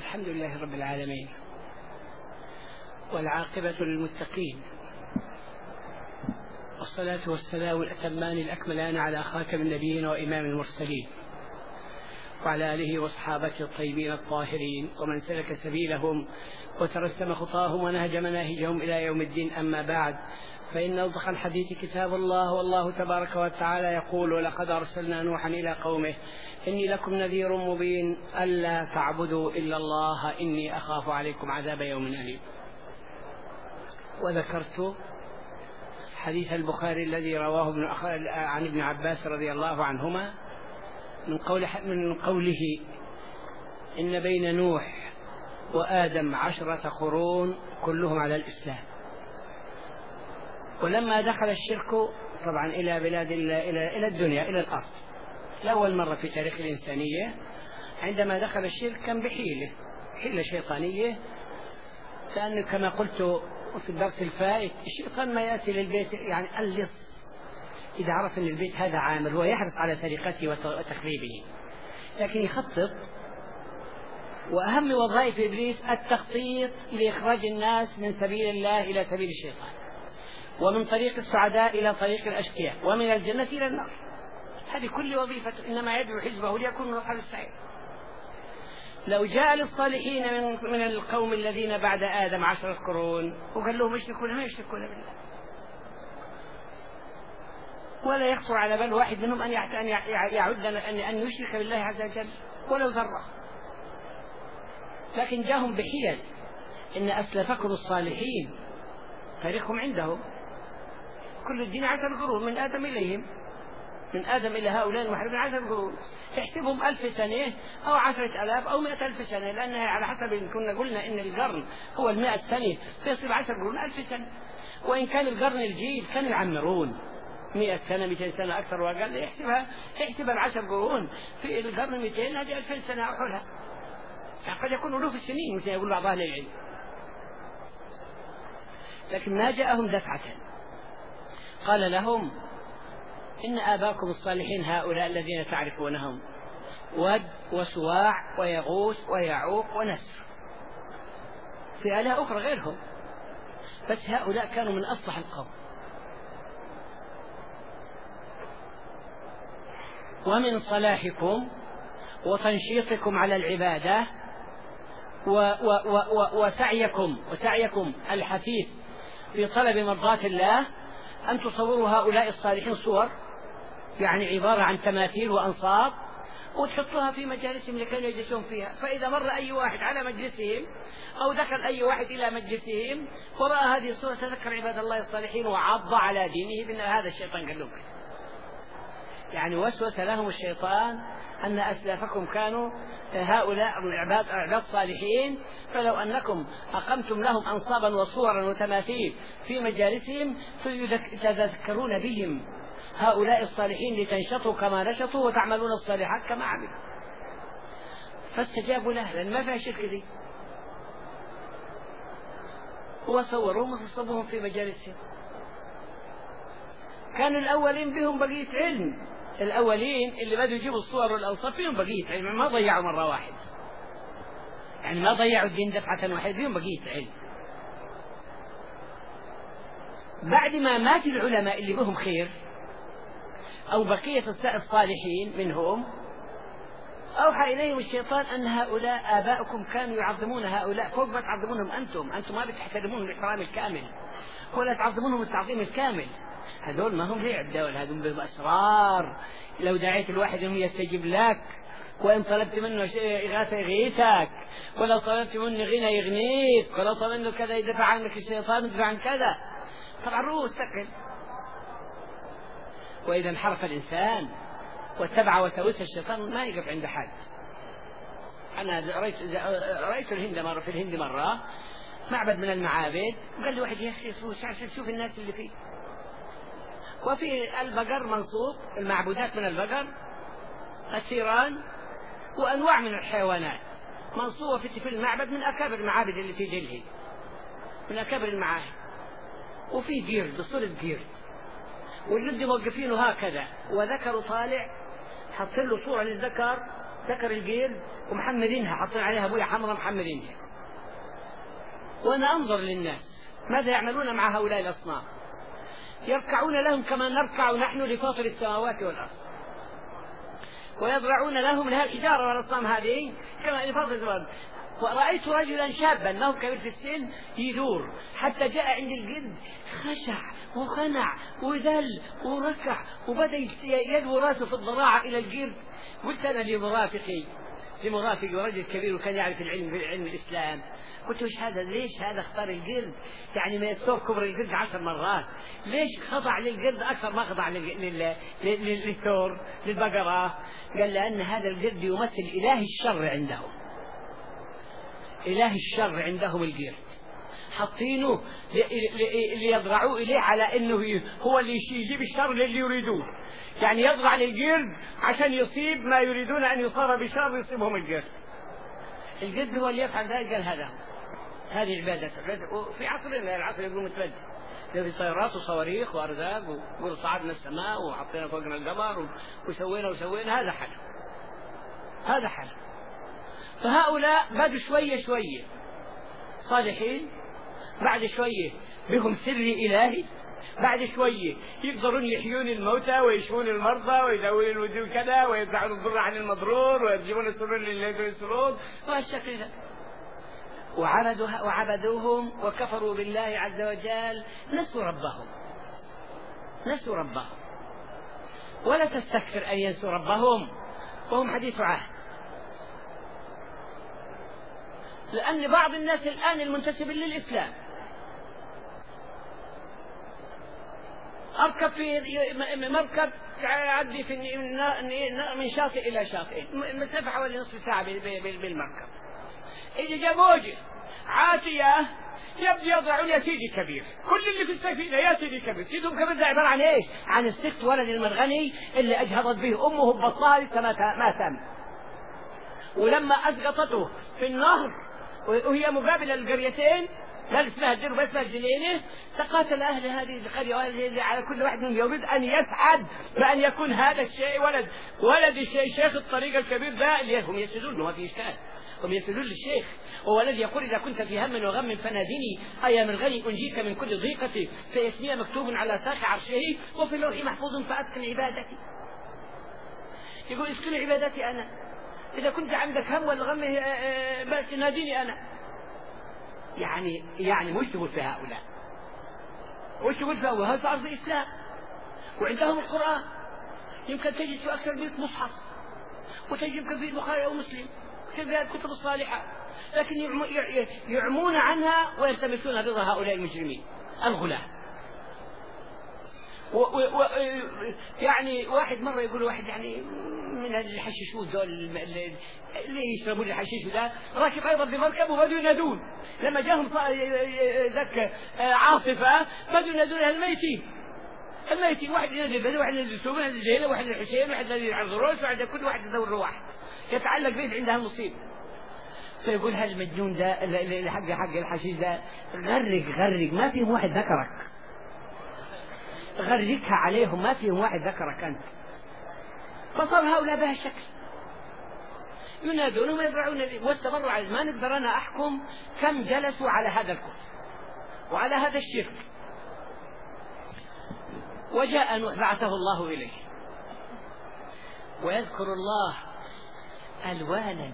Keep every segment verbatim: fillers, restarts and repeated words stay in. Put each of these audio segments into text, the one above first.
الحمد لله رب العالمين، والعاقبة للمتقين، والصلاة والسلام الأتمان الأكملان على خاتم النبيين وإمام المرسلين، وعلى آله وأصحابه الطيبين الطاهرين، ومن سلك سبيلهم وترسم خطاهم ونهج مناهجهم إلى يوم الدين. أما بعد، فإن أصدق الحديث كتاب الله، والله تبارك وتعالى يقول: ولقد أرسلنا نوحا إلى قومه إني لكم نذير مبين ألا تعبدوا إلا الله إني أخاف عليكم عذاب يوم أليم. وذكرت حديث البخاري الذي رواه ابن عن ابن عباس رضي الله عنهما من قول من قوله: إن بين نوح وآدم عشرة قرون كلهم على الإسلام. ولما دخل الشرك طبعا إلى بلاد إلى إلى الدنيا إلى الأرض لأول مرة في تاريخ الإنسانية، عندما دخل الشرك كان بحيلة حيلة شيطانية، لأن كما قلت في الدرس الفائت الشيطان ما يأتي للبيت يعني اللص، إذا عرف أن البيت هذا عامر هو يحرص على سرقته وتخريبه، لكن يخطط. وأهم وظائف إبليس التخطيط لإخراج الناس من سبيل الله إلى سبيل الشيطان، ومن طريق السعداء إلى طريق الأشقياء، ومن الجنة إلى النار. هذه كل وظيفة، إنما يدعو حزبه ليكون من أصحاب السعير. لو جاء للصالحين من, من القوم الذين بعد آدم عشرة قرون وقال لهم يشركون ما يشركون بالله، ولا يخطر على بال واحد منهم أن يعد أن يشرك بالله عز وجل ولو ذرة، لكن جاءهم بحيل. إن أسلفكم الصالحين تاريخهم عندهم كل الدين عشر قرون من آدم إليهم، من آدم إلى هؤلاء المحاربين عشر قرون، احسبهم ألف سنة أو عشرة ألاف أو مئة ألف سنة، لأنها على حسب إن كنا قلنا إن القرن هو المئة سنة فيصير عشر قرون ألف سنة. وإن كان القرن الجيد كانوا يعمرون مئة سنة مئتين سنة أكثر وأقل، يحسبها يحسب العشر قرون في القرن مئتين هذه ألفين سنة أو حولها، يعني قد يكون ألوف السنين مثل يقول بعض أهل العلم. لكن ما جاءهم دفعة، قال لهم: إن آباكم الصالحين هؤلاء الذين تعرفونهم ود وسواع ويغوث ويعوق ونسر، في آلهة أخرى غيرهم، بس هؤلاء كانوا من أصلح القوم. ومن صلاحكم وتنشيطكم على العبادة و و و وسعيكم وسعيكم الحثيث في طلب مرضاة الله أن تصوروا هؤلاء الصالحين صور، يعني عبارة عن تماثيل وأنصاب، وتحطوها في مجالسهم لكي يجلسون فيها، فإذا مر أي واحد على مجلسهم أو دخل أي واحد إلى مجلسهم ورأى هذه الصورة تذكر عباد الله الصالحين وعض على دينه بأن هذا الشيطان قال لهم. يعني وسوس لهم الشيطان أن أسلافكم كانوا هؤلاء العباد عباد صالحين، فلو أنكم أقمتم لهم أنصابا وصورا وتماثيل في مجالسهم تذكرون بهم هؤلاء الصالحين لتنشطوا كما نشطوا وتعملون الصالحات كما عملوا. فاستجابوا له لأن ما فيها شرك ذي، وصوروهم وصبوهم في مجالسهم. كانوا الأولين بهم بقية علم، الأولين اللي بدوا يجيبوا الصور والأوصاف فيهم بقية علم، ما ضيعوا مرة واحدة، يعني ما ضيعوا الدين دفعة واحدة، فيهم بقية علم. بعد ما مات العلماء اللي بهم خير أو بقية الصالحين منهم، أوحى إليهم الشيطان أن هؤلاء آباؤكم كانوا يعظمون هؤلاء فوق ما تعظمونهم أنتم، أنتم ما بتحترمونهم الاحترام الكامل ولا تعظمونهم التعظيم الكامل. هذول ما هم لعب، دول هذول بأسرار، لو دعيت الواحد هم يستجيب لك، وإن طلبت منه إغاثة يغيثك، ولو طلبت منه غنى يغنيك، ولو طلبت منه كذا يدفع عنك الشيطان يدفع عن كذا. طبعا روح استقل. وإذا انحرف الإنسان واتبع وسوس الشيطان ما يقف عند حد. أنا رأيت رأيت الهند مرة في الهند مرة معبد من المعابد، وقال لي واحد: يا أخي شوف الناس اللي فيه، وفي البقر منصوب، المعبودات من البقر، الثيران وأنواع من الحيوانات منصوبة في المعبد من أكابر المعابد اللي في دلهي، من أكابر المعاهد، وفي جيرد صورة جيرد، والجد موقفينه هكذا، وذكروا طالع حط له صورة للذكر سكر القرد ومحمرينها، حاطين عليها بوية حمراء محمرينها. وأنا أنظر للناس ماذا يعملون مع هؤلاء الأصنام، يركعون لهم كما نركع نحن لفاطر السماوات والأرض، ويضرعون لهم لها الحجارة والأصنام هذه كما لفاطر الأرض. ورأيت رجلا شابا ما هو كبير في السن يدور حتى جاء عند القرد خشع وخنع وذل وركع وبدأ يدور راسه في الضراعة إلى القرد. قلت أنا لمرافقي لمرافقي ورجل كبير وكان يعرف العلم في علم الإسلام، قلت وش هذا، ليش هذا اختار القرد؟ يعني ما يستوى كبر القرد عشر مرات، ليش خضع للقرد أكثر ما خضع للثور للبقرة؟ قال لأن هذا القرد يمثل إله الشر عندهم، إله الشر عندهم القرد، حاطينه ليضرعوا إليه على أنه هو اللي يجيب الشر للي يريدوه، يعني يضرع للقرد عشان يصيب ما يريدون أن يصاب بشر يصيبهم القرد. القرد هو اللي يفعل ذلك. قال هذا هذه عبادة. وفي عصرنا العصر يقولون متبدل، في طيارات وصواريخ وأرزاق وصعدنا السماء وحطينا فوقنا القمر وسوينا وسوينا، هذا حل هذا حل. فهؤلاء بدوا شوية شوية صالحين، بعد شوية بهم سر إلهي، بعد شوية يقدرون يحيون الموتى ويشفون المرضى ويداوون الوجوه كذا ويدفعون الضر عن المضرور ويجيبون السرور للذين يسرون وهالشكل ذا. وعبدوهم وكفروا بالله عز وجل، نسوا ربهم نسوا ربهم. ولا تستكثر أن ينسوا ربهم وهم حديث عهد، لأن بعض الناس الآن المنتسبين للإسلام أركب في مركب يعدي في من شاطئ إلى شاطئ مسافة حوالي نصف ساعة بالمركب، إذا جاء موجة عاتية يبدو يضعون يا سيدي كبير، كل اللي في السفينة يا سيدي كبير. سيدهم كبير ده عبارة عن إيش؟ عن السكت ولد المرغني اللي أجهضت به أمه ببطنها لسه ما تم، ولما أسقطته في النهر وهي مقابلة للقريتين لا اسمها الدر بس اسمها الجنينة، تقاتل أهل هذه القرية على كل واحد منهم يريد أن يسعد بأن يكون هذا الشيء ولد ولد الشيء شيخ الطريق الكبير ده اللي هم يسجدون له، ما في إشكال، هم يسجدون للشيخ. هو الذي يقول إذا كنت في هم وغم فنادني أيا من غني أنجيك من كل ضيقة، فاسمي مكتوب على ساق عرشه وفي اللوح محفوظ فأتقن عبادتي. يقول اسكن عبادتي أنا، إذا كنت عندك هم والغم بس ناديني أنا. يعني يعني مش تقول في هؤلاء، وش تقول في هؤلاء؟ هذا أرض إسلام وعندهم القرآن، يمكن تجد في أكثر من مصحف، وتجد يمكن في البخاري أو مسلم في الكتب الصالحة، لكن يعمون عنها ويلتمسون رضا هؤلاء المجرمين الغلاة. و و يعني واحد مرة يقول واحد يعني من الحشيشون دول اللي يشربون الحشيش ده راكب أيضا بمركب وبدوا ينادون، لما جاهم ذاك عاصفة بدوا ينادون الميتين الميتين، واحد ينادي البدو واحد ينادي السوق واحد ينادي الزينة واحد الحسين واحد ينادي العذروس واحد كل واحد ذو الرواح يتعلق به عندها المصيبة. فيقول هالمجنون ده اللي حق حق الحشيش ده غرق غرق ما فيهم واحد ذكرك، غرقها عليهم ما فيهم واحد ذكرك أنت. فصار هؤلاء بهالشكل ينادون ويضرعون واستمروا على ما نقدر أنا أحكم كم جلسوا على هذا الكفر وعلى هذا الشرك. وجاء نوح بعثه الله إليه ويذكر الله ألوانا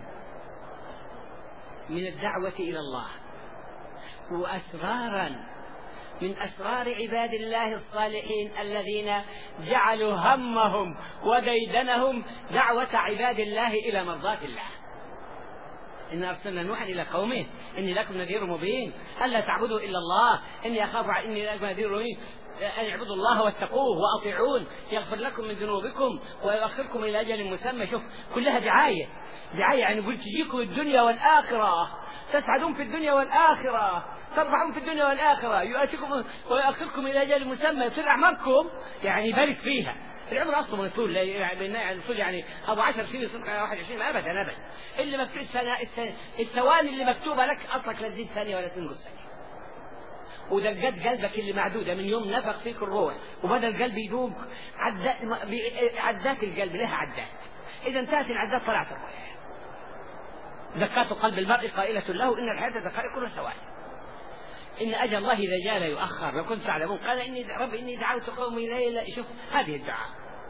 من الدعوة إلى الله وأسرارا من أسرار عباد الله الصالحين الذين جعلوا همهم وديدنهم دعوة عباد الله إلى مرضاة الله. إن أرسلنا نوحا إلى قومه إني لكم نذير مبين ألا تعبدوا إلا الله إني أخاف إني لكم نذير مبين أن اعبدوا الله واتقوه وأطيعون يغفر لكم من ذنوبكم ويؤخركم إلى أجل مسمى. شوف كلها دعاية دعاية، يعني يقول تجيكم الدنيا والآخرة، تسعدون في الدنيا والآخرة، تربحون في الدنيا والآخرة، يؤتكم ويؤخركم إلى أجل مسمى، يصير أعماركم يعني يبارك فيها. العمر أصلا من طول يعني طول يعني أبو عشر سنين يصير واحد وعشرين أبدا أبدا، اللي مكتوب السنة الثواني اللي مكتوبة لك أصلك لا تزيد ثانية ولا تنقص ثانية. ودقات قلبك اللي معدودة من يوم نفخ فيك الروح وبدأ القلب يدوب عدات عدات القلب لها عدات، إذا انتهت العدات طلعت الروح. زكاة قلب المرء قائلة له إن الحياة دقائق وثواني، إن أجل الله إذا جاء لا يؤخر، لو كنت تعلمون. قال إني رب إني دعوت قومي ليلا. شوف هذه الدعاء،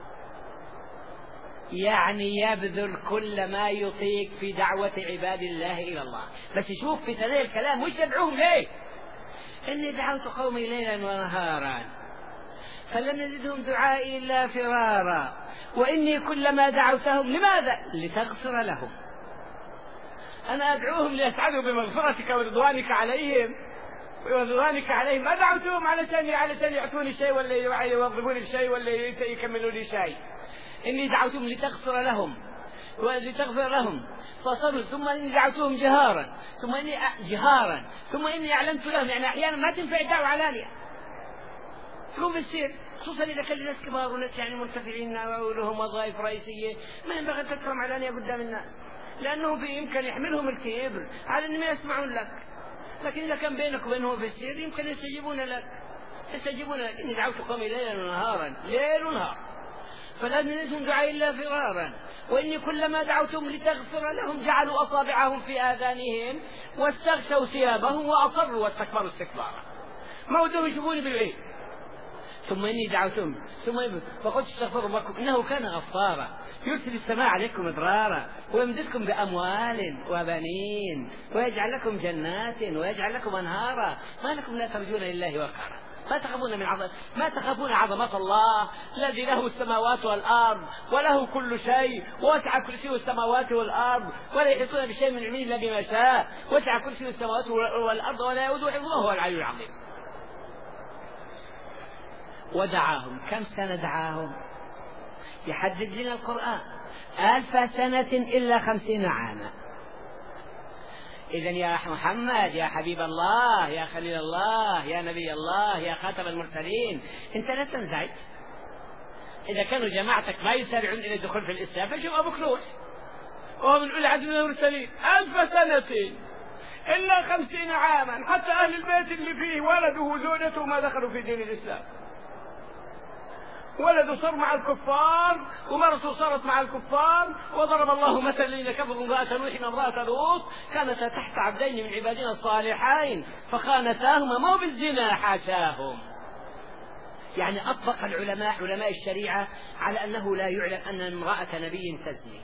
يعني يبذل كل ما يطيق في دعوة عباد الله إلى الله. بس شوف في ثنايا الكلام وش يدعوهم ليه؟ إني دعوت قومي ليلا ونهارا فلم يزدهم دعائي إلا فرارا وإني كلما دعوتهم لماذا؟ لتغفر لهم. أنا أدعوهم ليسعدوا بمغفرتك ورضوانك عليهم ورضوانك عليهم، ما دعوتهم علشان علشان يعطوني شيء ولا يوظفوني بشيء ولا يكملوا لي شيء. إني دعوتهم لتغفر لهم ولتغفر لهم فصبروا، ثم إني دعوتهم جهارا ثم إني جهارا ثم إني أعلنت لهم. يعني أحيانا ما تنفع الدعوة علانية، تكون في السر، خصوصا إذا كان الناس كبار وناس يعني مرتفعين ولهم وظائف رئيسية، ما ينبغي أن تكرم علانية قدام الناس، لأنه بإمكان يحملهم الكبر على أن ما يسمعون لك. لكن إذا كان بينك وبينهم في السر يمكن يستجيبون لك يستجيبون لك. إني دعوت قومي ليلا ونهارا، ليل ونهار فلم يزدهم دعائي إلا فرارا وإني كلما دعوتهم لتغفر لهم جعلوا أصابعهم في آذانهم واستغشوا ثيابهم وأصروا واستكبروا استكبارا، ما ودهم يشوفوني بالعين. ثم إني دعوتهم ثم فقلت استغفروا ربكم إنه كان غفارا يرسل السماء عليكم مدرارا ويمددكم بأموال وبنين ويجعل لكم جنات ويجعل لكم أنهارا ما لكم لا ترجون لله وقارا ما تخافون من عظمة ما تخافون عظمة الله الذي له السماوات والأرض وله كل شيء ووسع كرسيه السماوات والأرض ولا يحيطون بشيء من علمه إلا بما شاء وسع كرسيه السماوات والأرض ولا يؤوده حفظه وهو العلي العظيم. ودعاهم كم سنة دعاهم؟ يحدد لنا القرآن ألف سنة إلا خمسين عاما. إذن يا محمد يا حبيب الله يا خليل الله يا نبي الله يا خاتم المرسلين أنت لا تنزعج إذا كانوا جماعتك ما يسارعون إلى الدخول في الإسلام. فشوف أبو كلوش وهو من أولي عزم المرسلين ألف سنة إلا خمسين عاما، حتى أهل البيت اللي فيه ولده وزوجته ما دخلوا في دين الإسلام. ولده صار مع الكفار ومرته صارت مع الكفار. وضرب الله مثل الذين كفروا امرأة نوح وامرأة لوط كانتا تحت عبدين من عبادنا الصالحين فخانتاهما ما بالزنا حاشاهم. يعني أطبق العلماء علماء الشريعة على أنه لا يعلم أن امرأة نبي تزني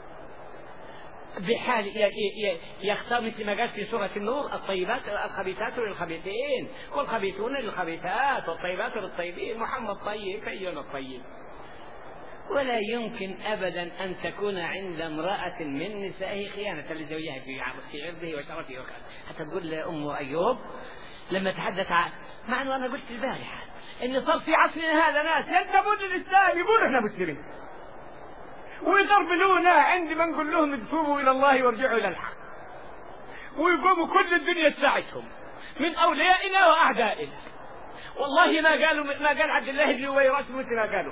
بحال يختار مثل ما قال في سورة النور الطيبات الخبيثات للخبيثين والخبيثون للخبيثات والطيبات للطيبين. محمد طيب فأينا الطيب. ولا يمكن أبدا أن تكون عند امرأة من نسائه خيانة لزوجها في عرضه وشرفه وكذا. حتى تقول أم أيوب لما تحدث عن مع أنه أنا قلت البارحة إن صار في عصرنا هذا ناس ينتبون للإسلام يقولوا إحنا مسلمين ويغربلونا عند ما نقول لهم توبوا إلى الله وارجعوا إلى الحق ويقوموا كل الدنيا تساعدهم من أوليائنا وأعدائنا. والله ما قالوا ما قال عبد الله بن أبي مثل ما قالوا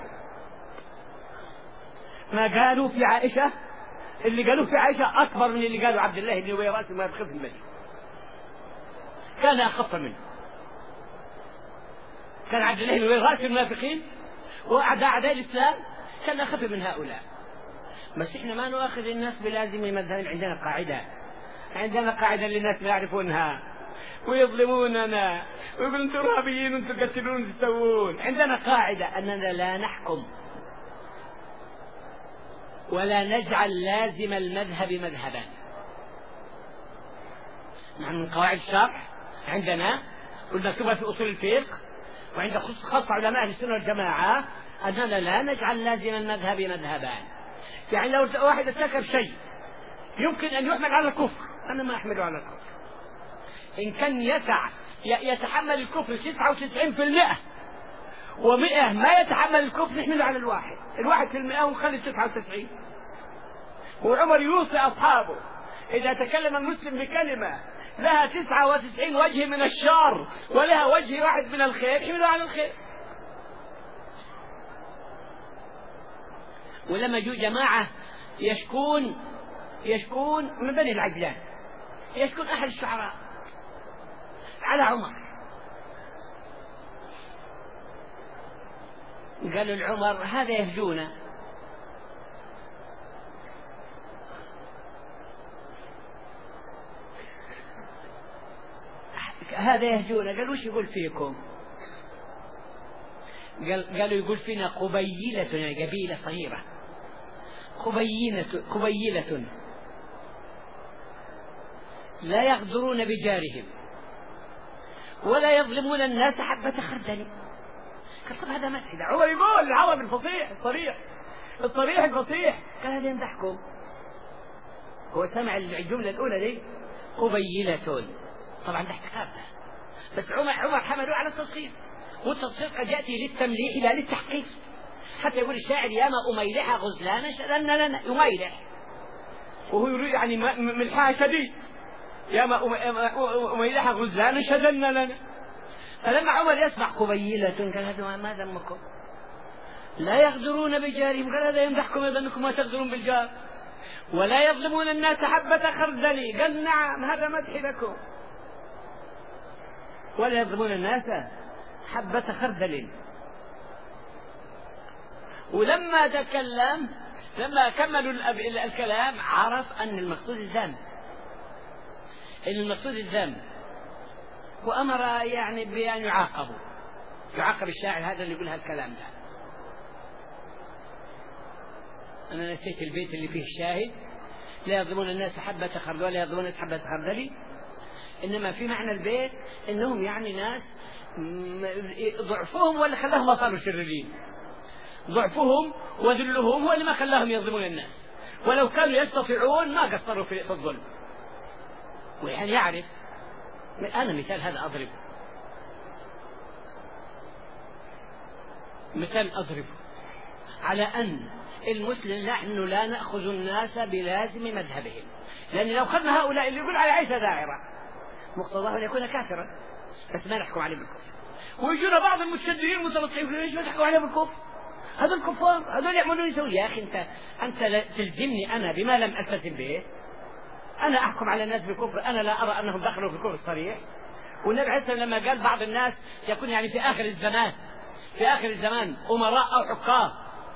ما قالوا في عائشة. اللي قالوا في عائشة أكبر من اللي قالوا عبد الله بن أبي ما يدخل في المدينة. كان أخف منه. كان عبد الله بن أبي المنافقين وأعداء أعداء الإسلام كان أخف من هؤلاء. بس إحنا ما نؤاخذ الناس بلازم مذهب. عندنا قاعدة عندنا قاعدة اللي الناس ما يعرفونها ويظلموننا ويقولون أنتم إرهابيين وأنتم تقتلون وتسوون. عندنا قاعدة أننا لا نحكم ولا نجعل لازم المذهب مذهبا. نحن من قواعد الشرع عندنا والمكتوبة في أصول الفقه وعند خاصة علماء السنة والجماعة أننا لا نجعل لازم المذهب مذهبان. يعني لو واحد ارتكب شيء يمكن أن يحمل على الكفر أنا ما أحمله على الكفر. إن كان يسع يتحمل الكفر تسعة وتسعين في المئة ومئة ما يتحمل الكفر نحمله على الواحد الواحد في المئة ونخلي تسعة وتسعين. وعمر يوصي أصحابه إذا تكلم المسلم بكلمة لها تسعة وتسعين وجه من الشر ولها وجه واحد من الخير حمله على الخير. ولما جو جماعة يشكون يشكون من بني العجلان يشكون أحد الشعراء على عمر قالوا العمر هذا يهجونا. هذا يهجونا. قال وش يقول فيكم؟ قال قالوا يقول فينا قبيلة، يعني قبيلة صغيرة، قبيلة قبيلة لا يغدرون بجارهم ولا يظلمون الناس حبة خردل. قال طب هذا مدح، عمر يقول العرب الفصيح الصريح الصريح الفصيح. قال هذا يمدحكم. هو سمع الجملة الأولى دي قبيلة، طبعا ده احتقابها، بس عمر عمر حملوا على التصغير، والتصغير قد يأتي للتمليح لا للتحقيق. حتى يقول الشاعر يا ما أميلح غزلانا شلنا لنا، يميلح وهو يريد يعني ملحها شديد، يا ما أميلح غزلانا شلنا لنا. فلما عمر يسمع قبيلة قال هذا ما ذمكم؟ لا يغدرون بجارهم، قال هذا يمدحكم أيضا أنكم ما تغدرون بالجار، ولا يظلمون الناس حبة خردل، قال نعم هذا مدح لكم، ولا يظلمون الناس حبة خردل. ولما تكلم لما كملوا الكلام عرف أن المقصود الذم، أن المقصود الذم، وأمر يعني بأن يعاقبوا، يعاقب الشاعر هذا اللي يقول هالكلام ده. أنا نسيت البيت اللي فيه الشاهد، لا يظلمون الناس حبة خردل ولا يظلمون الناس حبة خردل، إنما في معنى البيت إنهم يعني ناس ضعفهم ولا خلاهم ما صاروا شريرين، ضعفهم وذلهم هو اللي ما خلاهم يظلمون الناس، ولو كانوا يستطيعون ما قصروا في الظلم. ويعني يعرف، أنا مثال هذا أضربه، مثال أضربه على أن المسلم نحن لا نأخذ الناس بلازم مذهبهم، لأن لو أخذنا هؤلاء اللي يقول على عيسى داعرة مقتضاه أن يكون كافرا، بس ما نحكم عليه بالكفر. ويجونا بعض المتشددين المتلطفين ليش ما تحكم عليه بالكفر؟ هذول الكفار، هذول يعملون يسوي. يا أخي أنت أنت تلزمني أنا بما لم ألتزم به، أنا أحكم على الناس بالكفر، أنا لا أرى أنهم دخلوا في الكفر الصريح. والنبي عليه الصلاة والسلام لما قال بعض الناس يكون يعني في آخر الزمان في آخر الزمان أمراء أو حكام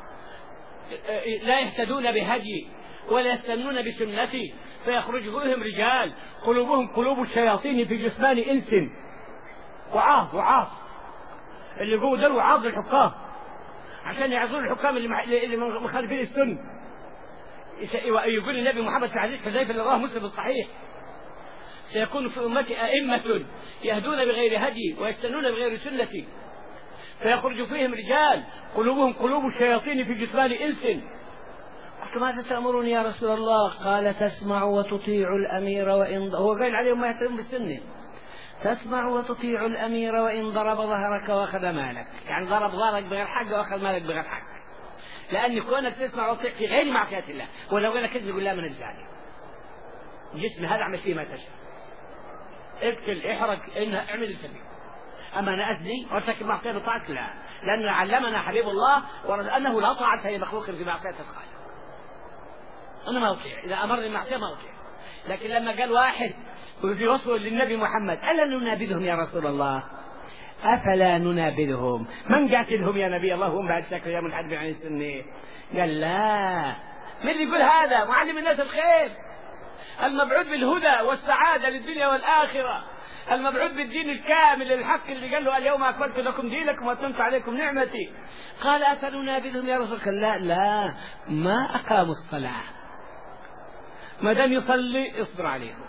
لا يهتدون بهدي ولا يستنون بسنتي، فيخرج فيهم رجال قلوبهم قلوب الشياطين في جثمان إنس وعاظ وعاظ، اللي يقولوا دول وعاظ الحكام عشان يعظون الحكام اللي مخالفين السنة. يقول النبي محمد في حديث حذيفة اللي رواه مسلم الصحيح سيكون في أمتي أئمة يهدون بغير هدي ويستنون بغير سنتي، فيخرج فيهم رجال قلوبهم قلوب الشياطين في جثمان إنس. قلت ماذا تأمرني يا رسول الله؟ قال تسمع وتطيع الأمير وإن، هو قال عليهم ما يحترم بالسنة، تسمع وتطيع الأمير وإن ضرب ظهرك وأخذ مالك، يعني ضرب ظهرك بغير حق وأخذ مالك بغير حق، لأن كونك تسمع وتطيع في غير معصية الله. ولو قال كذب يقول لا من الزاني جسمي هذا أعمل فيه ما تشاء، اقتل احرق إنها اعمل السبيل، أما أنا أزني وارتكب معصية بطاعة لا، لأن علمنا حبيب الله أنه لا طاعة لمخلوق في معصية الخالق. أنا ما أطيع، إذا أمرني المعصية ما أطيع. لكن لما قال واحد وفي وصفه للنبي محمد ألا ننابذهم يا رسول الله؟ أفلا ننابذهم؟ من قاتلهم يا نبي الله هم بعد شكل يا منحدر عن السنة؟ قال لا، من اللي يقول هذا؟ معلم الناس الخير، المبعوث بالهدى والسعادة للدنيا والآخرة، المبعوث بالدين الكامل الحق اللي قال له اليوم أكملت لكم دينكم وأتممت عليكم نعمتي. قال أفننابذهم يا رسول الله؟ لا لا، ما أقاموا الصلاة، ما دام يصلي اصبر عليهم،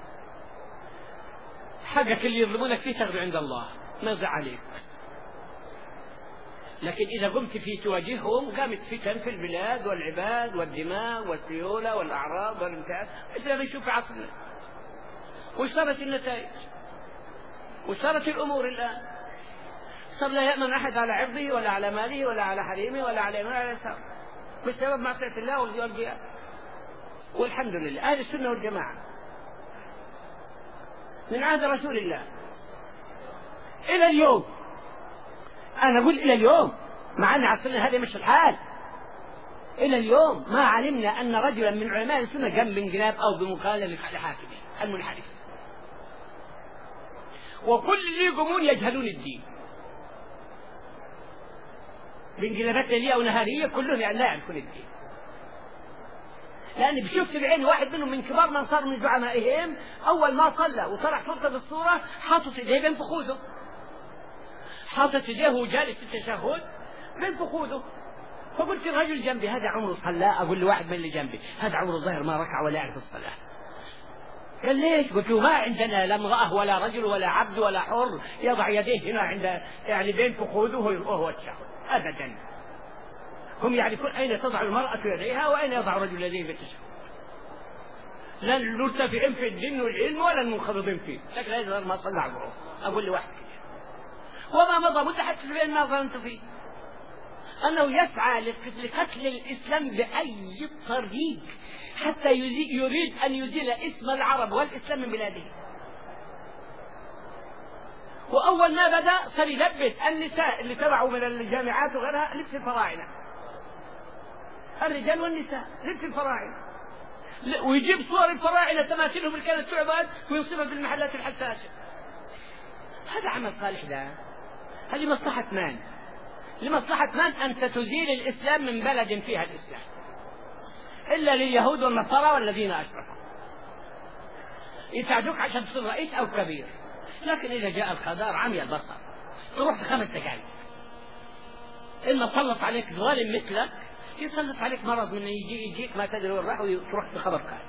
حقك اللي يظلمونك فيه تاخذه عند الله ما زع عليك. لكن إذا قمت في تواجههم قامت فتن في البلاد والعباد والدماء والسيولة والأعراض والانتهاك مثل ما نشوف في عصرنا. وش صارت النتائج؟ وش صارت الأمور الآن؟ صار لا يأمن أحد على عرضه ولا على ماله ولا على حريمه ولا على يمين ولا على يسار بسبب معصية الله والقيام. والحمد لله أهل السنة والجماعة من عهد رسول الله إلى اليوم، أنا أقول إلى اليوم مع أن عصرنا هذا مش الحال، إلى اليوم ما علمنا أن رجلا من علماء السنة قام بانقلاب أو بمقالة لحاكمه المنحرف. وكل اللي يقومون يجهلون الدين بانقلابات ليلية ونهارية كلهم يعني لا يعرفون الدين. لأني شفت بعيني واحد منهم من كبار من صار من زعمائهم أول ما صلى وطلع صورته بالصورة حاطط إيديه بين فخوذه، حاطط إيديه وهو جالس في التشهد بين فخوذه. فقلت الرجل جنبي هذا عمره صلى؟ أقول لواحد من اللي جنبي هذا عمره ظهر ما ركع ولا يعرف الصلاة. قال ليش؟ قلت له ما عندنا لا امرأة ولا رجل ولا عبد ولا حر يضع يديه هنا عند يعني بين فخوذه وهو التشهد أبدا. هم يعرفون أين تضع المرأة يديها وأين يضع الرجل يديه في التشهد. لا المرتفعين في الدين والعلم ولا المنخفضين فيه، لكن هذا ما صلى عمره. أقول لواحد وما مضى مدة حتى بين ما ظننت فيه أنه يسعى لقتل الإسلام بأي طريق حتى يريد أن يزيل اسم العرب والإسلام من بلاده. وأول ما بدأ صار يلبس النساء اللي تبعوا من الجامعات وغيرها لبس الفراعنة، الرجال والنساء لبس الفراعنة، ويجيب صور الفراعنة تماثيلهم اللي كانت تعبد وينصبها في المحلات الحساسة. هذا عمل صالح ده؟ هذه مصلحة من؟ لمصلحة من أنت تزيل الإسلام من بلد فيها الإسلام؟ إلا لليهود والنصارى والذين أشركوا يساعدوك عشان تصير رئيس أو كبير. لكن إذا جاء القدر عمي البصر تروح في خمس دقائق. إما تسلط عليك ظالم مثلك يسلط عليك مرض من يجي يجيك ما تدري وين راح وتروح في خبر قال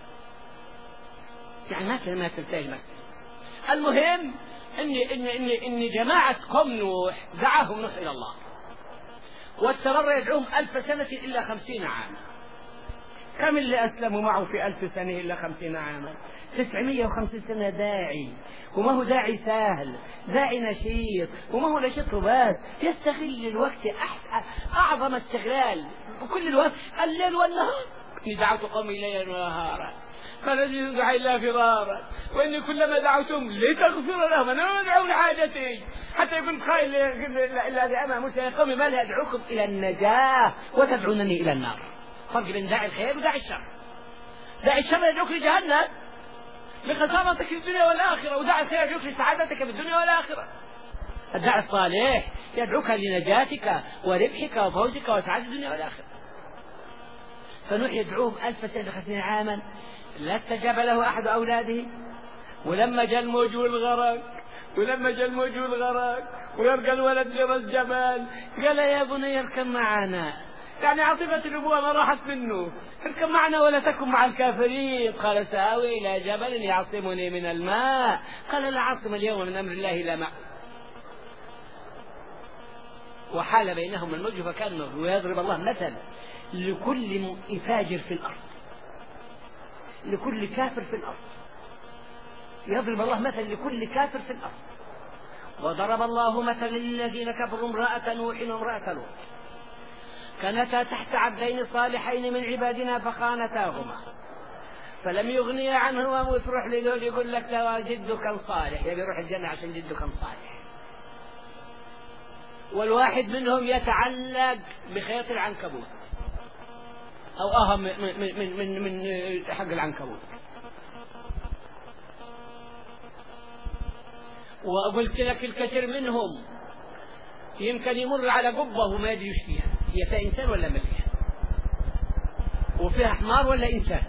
يعني ما ما تنتهي المسألة. المهم إن إن إن إن جماعة قوم نوح دعاهم نوح إلى الله واستمر يدعوهم ألف سنة إلا خمسين عاما. كم اللي أسلموا معه في ألف سنة إلا خمسين عاما؟ تسعمائة وخمسين سنة داعي، وما هو داعي سهل، داعي نشيط، وما هو نشيط بس يستغل الوقت أحسن أعظم استغلال بكل الوقت الليل والنهار. إني دعوت قومي ليلا ونهارا فالذي يدعي إلا فرارا وإني كلما دعوتهم لتغفر لهم أنا أدعو لحاجتي حتى يكون خائل الذي أمام موسى يا قومي ما لي أدعوكم إلى النجاة وتدعونني إلى النار. فرق بين داعي الخير وداعي الشر. داعي الشر يدعوك لجهنم لخسارتك في الدنيا والآخرة، وداعي الخير يدعوك لسعادتك في الدنيا والآخرة. الداعي الصالح يدعوك لنجاتك وربحك وفوزك وسعادة الدنيا والآخرة. فنوح يدعوهم ألف سنة خمسين عاما لا استجاب له أحد أولاده. ولما جاء الموج والغرق ولما جاء الموج والغرق ويرقى الولد جرى الجبل قال يا بني اركب معنا، يعني عاطفة الأبوة ما راحت منه، اركب معنا ولا تكن مع الكافرين. قال سآوي إلى جبل يعصمني من الماء قال لا عاصم اليوم من أمر الله إلا معه. وحال بينهم الموج فكان الموج. ويضرب الله مثل لكل فاجر في الأرض لكل كافر في الأرض. يضرب الله مثل لكل كافر في الأرض. وضرب الله مثل للذين كفروا امرأة نوح وامرأة لوط كانتا تحت عبدين صالحين من عبادنا فخانتاهما فلم يغنيا عنهما. وتروح لذول يقول لك لو جدك كان صالح يبي يروح الجنة عشان جده كان صالح. والواحد منهم يتعلق بخيط العنكبوت أو أهم من من من من حق العنكبوت. وقلت لك الكثير منهم يمكن يمر على قبة وما يدري وش فيها، هي فيها إنسان ولا ما فيها، وفيها حمار ولا إنسان.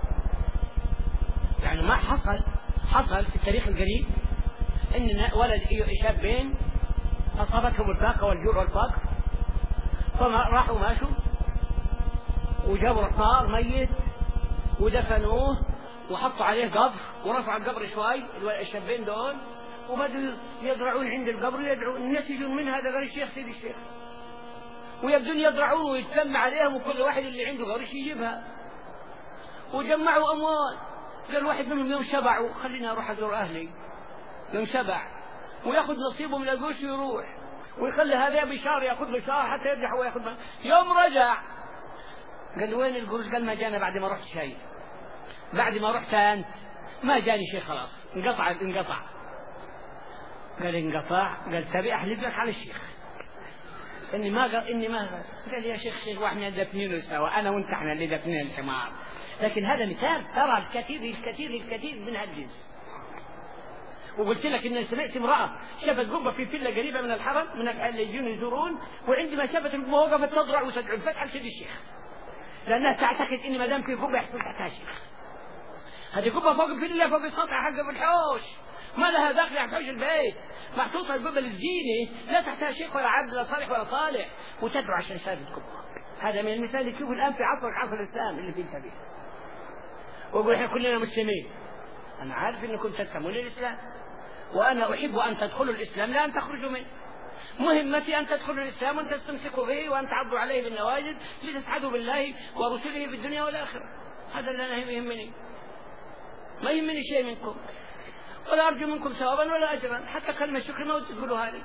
يعني ما حصل حصل في التاريخ القريب إن ولد شابين أصابتهم الفاقة والجوع والفقر فراحوا ماشوا وجابوا حمار ميت ودفنوه وحطوا عليه قبر ورفعوا القبر شوي الشابين دول وبدأوا يزرعون عند القبر يدعون النتيجة من هذا غير الشيخ سيد الشيخ ويبدون يزرعون ويتسمى عليهم وكل واحد اللي عنده قرش يجيبها. وجمعوا أموال. قال واحد منهم يوم شبعوا خلينا أروح أزور أهلي. يوم شبع ويأخذ نصيبه من القرش ويروح ويخلي هذا بشار يأخذ بشار حتى يرجع ويأخذ. يوم رجع قال وين القرش؟ قال ما جانا بعد ما رحت شيء. بعد ما رحت أنت ما جاني شيء خلاص انقطع انقطع. قال انقطع. قال تبي أحلف لك على الشيخ إني ما قال إني ما قال. قال يا شيخ شيخ واحنا دفنينه سوا أنا وأنت احنا اللي دفنين الحمار. لكن هذا مثال ترى الكثير الكثير الكثير من هالجنس. وقلت لك إن سمعت امرأة شافت قبة في فيلا قريبة من الحرم من اللي يجون يزورون وعندما شافت القبة وقفت تضرع وتدعو فتح سيد الشيخ لأنها تعتقد إن ما دام في قبة يحصل تحتها شيء. هذه قبة فوق الفيلا فوق السطح حق الحوش، ما لها داخل على حوش البيت، محطوطة القبة للزينة لا تحتها شيء ولا عبد ولا صالح ولا صالح، وتدعو عشان شاهد القبة. هذا من المثال اللي تشوفه الآن في عصر عصر الإسلام اللي فيه كبير. ويقول إحنا كلنا مسلمين. أنا عارف إنكم تنتمون للإسلام، وأنا أحب أن تدخلوا الإسلام لا أن تخرجوا منه. مهمتي أن تدخلوا الإسلام وأن تستمسكوا به وأن تعضوا عليه بالنواجذ لتسعدوا بالله ورسوله في الدنيا والآخرة. هذا اللي أنا يهمني، ما يهمني شيء منكم، ولا أرجو منكم ثوابا ولا أجرا، حتى كلمة شكر ما تقولوا هذه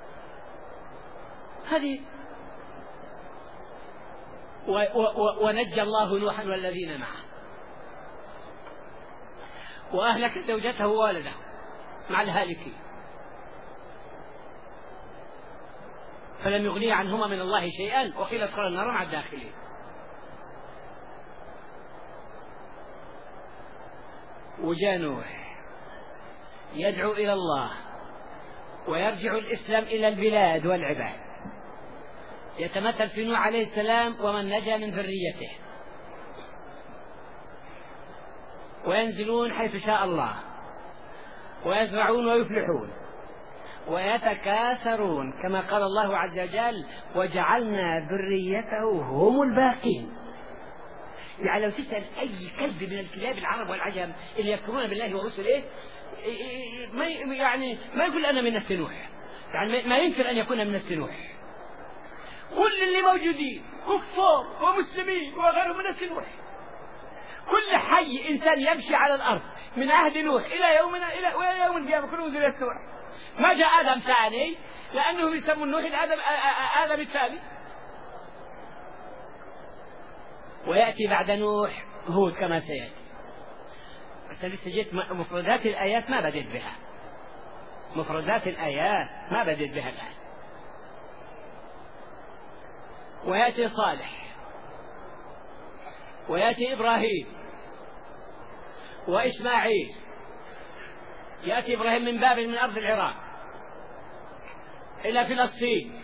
هذه و و و ونجى الله نوحا والذين معه، وأهلك زوجته ووالده مع الهالكين، فلم يغني عنهما من الله شيئا، وقيل ادخلا النار مع الداخلين. وجاء نوح يدعو إلى الله ويرجع الإسلام إلى البلاد والعباد، يتمثل في نوح عليه السلام ومن نجا من ذريته، وينزلون حيث شاء الله ويزرعون ويفلحون ويتكاثرون كما قال الله عز وجل وجعلنا ذريته هم الباقين. يعني لو تسأل أي كلب من الكلاب العرب والعجم اللي يكفرون بالله ورسله ما يعني ما يقول أنا من نسل نوح، يعني ما يمكن أن يكون من نسل نوح. كل اللي موجودين كفار ومسلمين وغيرهم من نسل نوح. كل حي إنسان يمشي على الأرض من عهد نوح إلى يومنا إلى يوم القيامة كلهم ذرية نوح. ما جاء آدم ثاني لأنهم يسمون نوح آدم آدم الثاني. ويأتي بعد نوح هود كما سيأتي. بس لسه جيت مفردات الآيات ما بديت بها، مفردات الآيات ما بديت بها الآن. ويأتي صالح ويأتي إبراهيم وإسماعيل. يأتي إبراهيم من بابل من أرض العراق إلى فلسطين،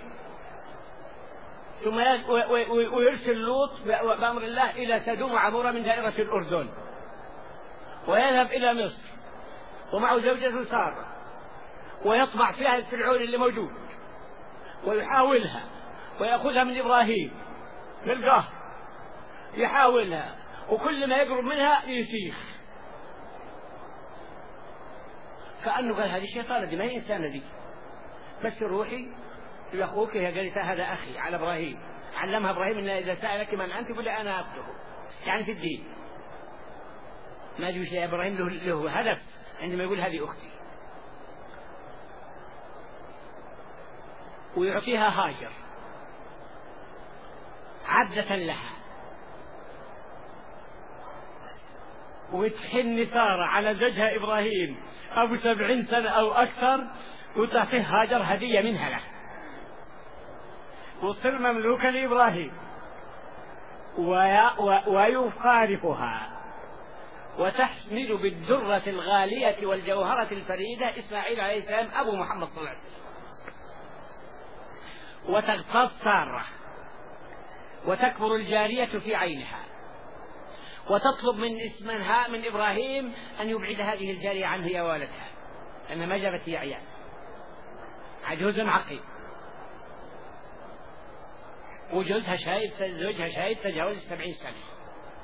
ثم ويرسل لوط بأمر الله إلى سدوم وعمورة من دائرة الأردن، ويذهب إلى مصر ومعه زوجته سارة، ويطمع فيها الفرعون اللي موجود ويحاولها ويأخذها من إبراهيم بالقهر، يحاولها وكل ما يقرب منها يسيخ، كأنه قال هذه شيطانة دي ما هي إنسانة دي، بس روحي لأخوك هي قالت هذا أخي على إبراهيم، علمها إبراهيم إن إذا سألك من أنت قل أنا أخته، يعني في الدين ما يجوز إبراهيم له, له هدف عندما يقول هذه أختي. ويعطيها هاجر عبدة لها، وتحن سارة على زوجها إبراهيم أبو سبعين سنة أو أكثر، وتعطيه هاجر هدية منها له، وتصير مملوكة لإبراهيم ويفارقها، وتحمل بالدرة الغالية والجوهرة الفريدة إسماعيل عليه السلام أبو محمد صلى الله عليه وسلم. وتغتاظ سارة وتكبر الجارية في عينها، وتطلب من اسمها من إبراهيم أن يبعد هذه الجارية عنه يا والدها، لأن ما جابت هي عيال، عجوز عقيم، وجوزها شايب زوجها شايب تجاوز السبعين سنة،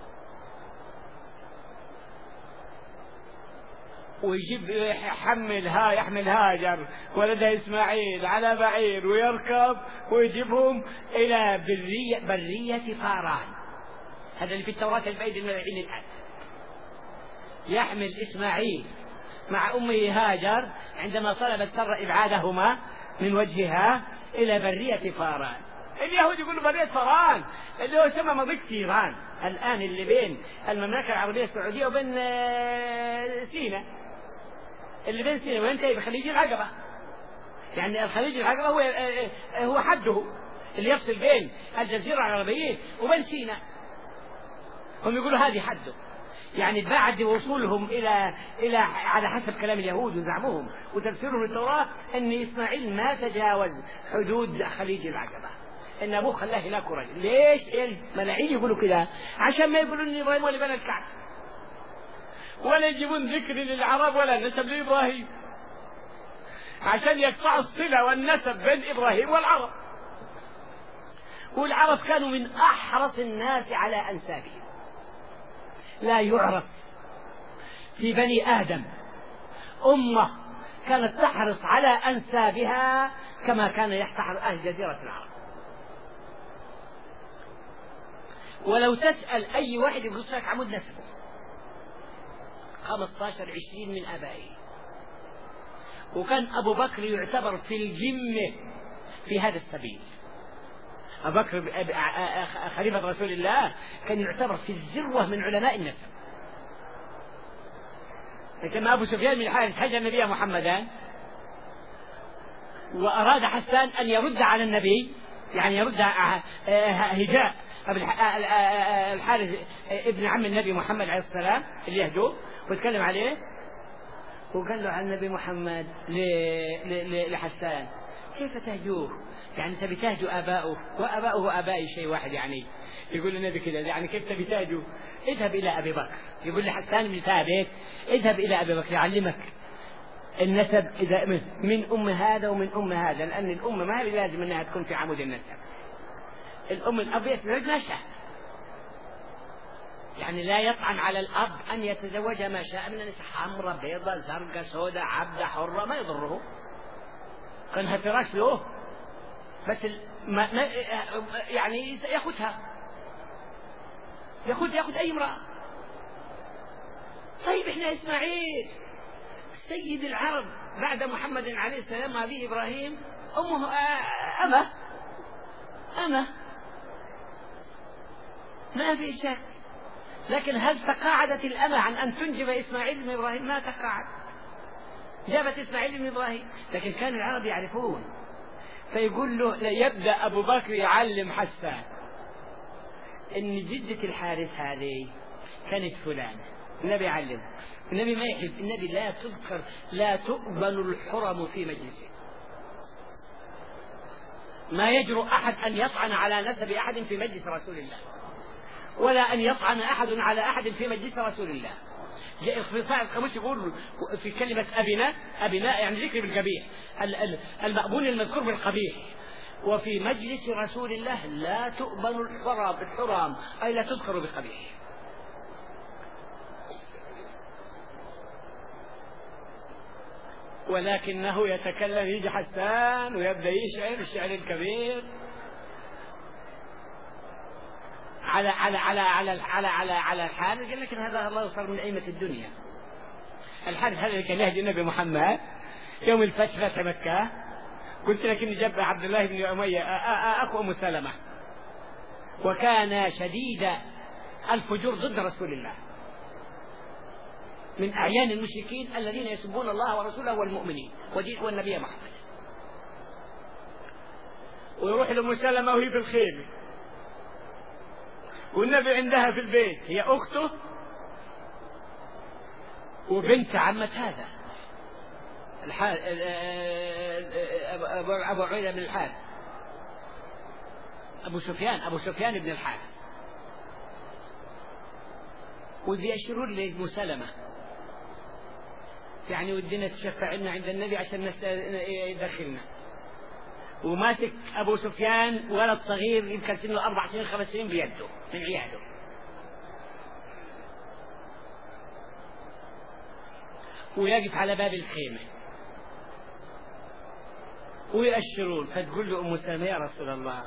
ويجيب يحملها يحمل هاجر ولدها إسماعيل على بعير ويركب ويجيبهم إلى برية, برية فاران. هذا اللي في التوراة البعيد الملاعين الآن. يحمل إسماعيل مع أمه هاجر عندما طلبت سارة إبعادهما من وجهها إلى برية فاران. اليهود يقولوا برية فاران اللي هو سمى مضيق تيران الآن اللي بين المملكة العربية السعودية وبين سيناء، اللي بين سيناء وينتهي بخليج العقبة. يعني الخليج العقبة هو هو حده اللي يفصل بين الجزيرة العربية وبين سيناء، هم يقولوا هذه حده. يعني بعد وصولهم إلى إلى على حسب كلام اليهود وزعمهم وتفسيرهم للتوراة أن إسماعيل ما تجاوز حدود خليج العقبة، إن أبوه خلاه هناك رجل. ليش الملاعين يقولوا كذا؟ عشان ما يقولون إن إبراهيم ولا بنى الكعبة، ولا يجيبون ذكر للعرب ولا نسب لإبراهيم، عشان يقطعوا الصلة والنسب بين إبراهيم والعرب. والعرب كانوا من أحرص الناس على أنسابهم، لا يعرف في بني آدم أمة كانت تحرص على أنسابها كما كان يحتحر أهل جزيرة العرب. ولو تسأل أي واحد يقول لك عمود نسبه خمسة عشر عشرين من آبائه. وكان أبو بكر يعتبر في الجمة في هذا السبيل. أبو بكر خليفة رسول الله كان يعتبر في الذروة من علماء النسب. كما أبو سفيان بن الحارث حج النبي محمدا وأراد حسان أن يرد على النبي، يعني يرد هجاء الحارث ابن عم النبي محمد عليه السلام اللي يهجوه ويتكلم عليه، وقال له عن النبي محمد لحسان كيف تهجوه؟ يعني تبي تهجو آباؤه وآباؤه آبائي شيء واحد. يعني يقول النبي كذا، يعني كيف تبي تهجو؟ اذهب إلى أبي بكر. يقول لحسان بن ثابت اذهب إلى أبي بكر يعلمك النسب إذا من أم هذا ومن أم هذا، لأن الأم ما هي لازم أنها تكون في عمود النسب. الأم الأب يتزوج ما شاء، يعني لا يطعن على الأب أن يتزوج ما شاء من النساء، حمراء بيضاء زرقاء سوداء عبدة حرة ما يضره، كانها فراش له، بس ما ما يعني ياخذها ياخذ ياخذ أي امرأة. طيب إحنا إسماعيل سيد العرب بعد محمد عليه السلام أبي إبراهيم أمه أمه أمه ما في شك، لكن هل تقاعدت الأمة عن أن تنجب إسماعيل بن إبراهيم؟ ما تقاعد، جابت إسماعيل بن إبراهيم. لكن كان العرب يعرفون، فيقول له يبدأ أبو بكر يعلم حسان إن جدة الحارث هذه كانت فلانة. النبي يعلم، النبي ما يحب، النبي لا تذكر لا تقبل الحرم في مجلسه، ما يجرؤ أحد أن يطعن على نسب أحد في مجلس رسول الله، ولا أن يطعن أحد على أحد في مجلس رسول الله. في صاحب القاموس يقول في كلمة أبناء أبناء يعني ذكر بالقبيح، المأبون المذكور بالقبيح. وفي مجلس رسول الله لا تؤبن الحرام الحرام أي لا تذكر بالقبيح. ولكنه يتكلم، يجي حسان ويبدأ يشعر الشعر الكبير على على على على على على على الحارث. قال لكن هذا الله صار من أئمة الدنيا. الحارث هذا اللي كان يهدي النبي محمد يوم الفتح فتح مكة، قلت لك إن جاب عبد الله بن أمية أخو أم سلمة، وكان شديد الفجور ضد رسول الله، من أعيان المشركين الذين يسبون الله ورسوله والمؤمنين والنبي محمد. ويروح لأم سلمة وهي في الخيمة والنبي عندها في البيت، هي أخته وبنت عمة هذا الحارث أبو عبيدة بن الحارث أبو سفيان أبو سفيان بن الحارث، وبيأشرون لأم سلمة يعني ودنا تشفع لنا عند النبي عشان يدخلنا. وماسك أبو سفيان ولد صغير يمكن سنه أربع سنين خمس سنين بيده من عياله، ويقف على باب الخيمة ويأشرون. فتقول له أم سلمة يا رسول الله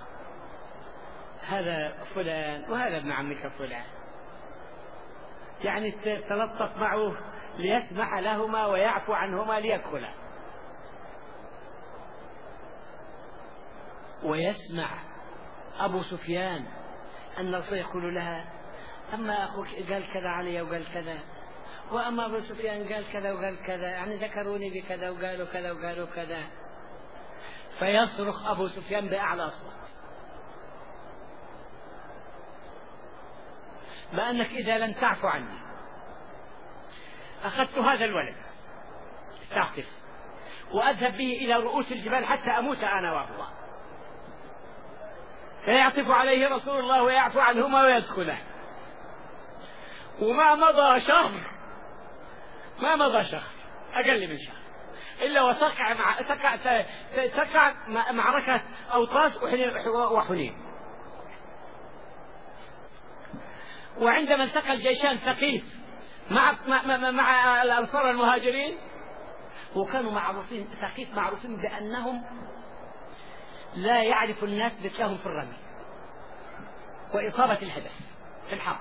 هذا فلان وهذا ابن عمك فلان، يعني تلطف معه ليسمح لهما ويعفو عنهما ليدخلا. ويسمع أبو سفيان أن الرسول يقول لها أما أخوك قال كذا علي وقال كذا، وأما أبو سفيان قال كذا وقال كذا، يعني ذكروني بكذا وقالوا كذا وقالوا كذا. فيصرخ أبو سفيان بأعلى صوت بأنك إذا لم تعفو عني أخذت هذا الولد استعطف وأذهب به إلى رؤوس الجبال حتى أموت أنا وأبوه. فيعطف عليه رسول الله ويعفو عنهما ويدخله. وما مضى شهر، ما مضى شهر، أقل من شهر، إلا وتقع مع تقع تقع معركة أوطاس وحنين. وعندما التقى الجيشان ثقيف مع مع, مع الأنصار المهاجرين، وكانوا معروفين ثقيف معروفين بأنهم لا يعرف الناس مثلهم في الرمي وإصابة الهدف في الحرب.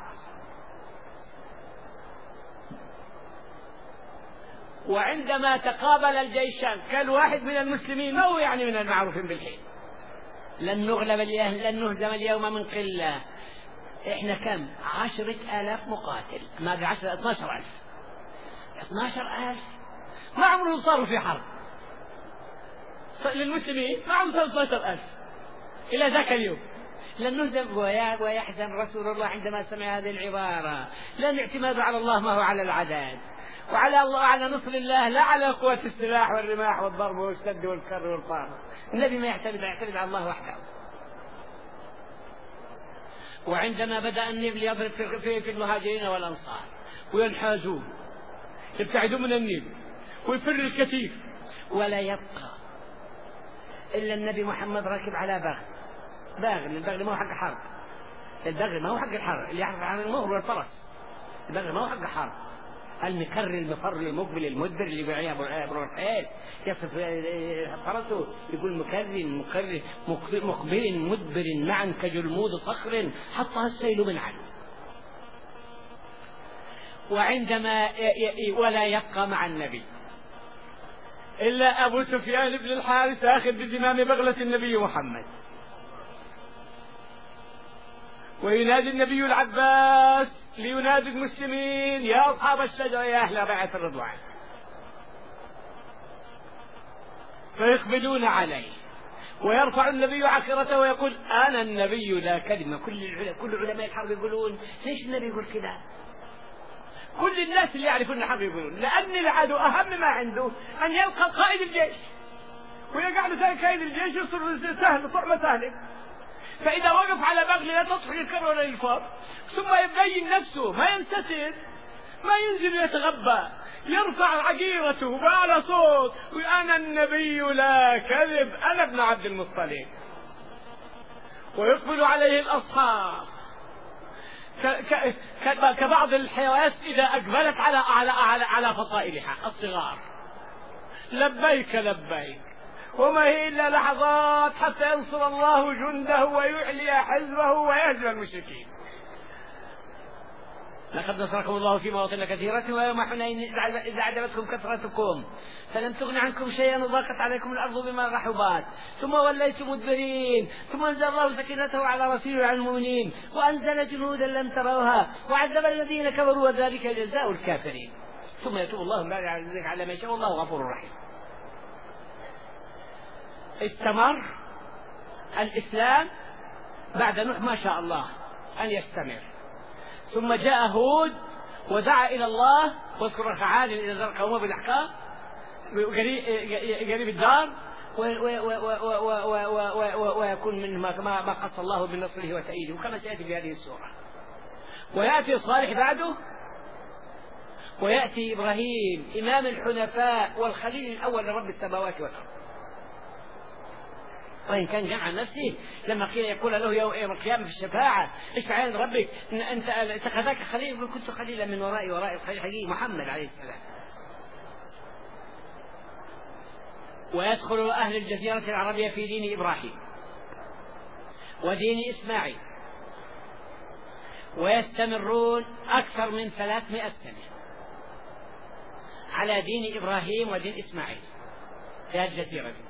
وعندما تقابل الجيشان كان واحد من المسلمين، ما هو يعني من المعروفين بالحين، لن نغلب اليوم، لن نهزم اليوم من قلة. احنا كم؟ عشرة آلاف مقاتل، ما بعشرة اثناشر ألف، اثناشر ألف ما عمرهم صاروا في حرب للمسلمين، ما عمرهم صاروا اثناشر ألف إلى ذاك اليوم. لن نهزم. ويحزن رسول الله عندما سمع هذه العبارة، لن اعتماد على الله ما هو على العدد، وعلى الله على نصر الله لا على قوة السلاح والرماح والضرب والسد والكر والطار. النبي ما يعتمد يعتمد على الله وحده. وعندما بدأ النبي يضرب في, في المهاجرين والأنصار وينحازون يبتعدون من النيل ويفر الكثير، ولا يبقى إلا النبي محمد راكب على بغل. باغل، البغل ما هو حق حرب، البغل ما هو حق الحرب، اللي يحرق عن المهر والفرس. البغل ما هو حق حرب، المكر المفر المقبل المدبر اللي بيعيها بالرحيل يصف فرسه يقول مكر مكر مقبل مدبر معا كجلمود صخر حطها السيل من عنه. وعندما ولا يبقى مع النبي إلا أبو سفيان بن الحارث آخذ بزمام بغلة النبي محمد، وينادي النبي العباس لينادي المسلمين يا أصحاب الشجرة يا أهل بيعة الرضوان، فيقبلون عليه ويرفع النبي عكرته ويقول أنا النبي لا كلمة. كل العلماء كل علماء الحرب يقولون ليش النبي يقول كذا؟ كل الناس اللي يعرفون الحرب يقولون لأن العدو أهم ما عنده أن يلقى قائد الجيش ويقع له قائد الجيش يصير سهل طعمة سهلة. فإذا وقف على بغل لا تصح للكر ولا للفار، ثم يبين نفسه ما ينستر، ما ينزل يتغبى، يرفع عقيرته بأعلى صوت وأنا النبي لا كذب، أنا ابن عبد المطلب. ويقبل عليه الأصحاب كبعض الحيوانات إذا أقبلت على على على, على فصائلها الصغار، لبيك لبيك، وما هي إلا لحظات حتى ينصر الله جنده ويعلي حزبه ويهزم المشركين. لقد نصركم الله في مواطن كثيرة ويوم حنين إذا أعجبتكم كثرتكم فلم تغن عنكم شيئا وضاقت عليكم الأرض بما رحبت ثم وليتم مدبرين ثم أنزل الله سكينته على رسوله وعلى المؤمنين وأنزل جنودا لم تروها وعذب الذين كفروا وذلك جزاء الكافرين ثم يتوب الله بعد ذلك على ما يشاء والله غفور رحيم. استمر الإسلام بعد نوح ما شاء الله أن يستمر، ثم جاء هود ودعا إلى الله واذكر عاد إلى ذر قومه بالأحقاف قريب الدار ويكون من ما خص الله بنصره وتأييده كما سيأتي في هذه السورة. ويأتي صالح بعده، ويأتي إبراهيم إمام الحنفاء والخليل الأول لرب السماوات والأرض. وإن كان جمع نفسه لما قيل يقول له يوم القيامة في الشفاعة اشفع عند ربك أنت اتخذك خليل وكنت خليلا من ورائي وراء الخليل حقيقي محمد عليه السلام. ويدخل أهل الجزيرة العربية في دين إبراهيم ودين إسماعيل ويستمرون أكثر من ثلاثمائة سنة على دين إبراهيم ودين إسماعيل في هذه الجزيرة دي.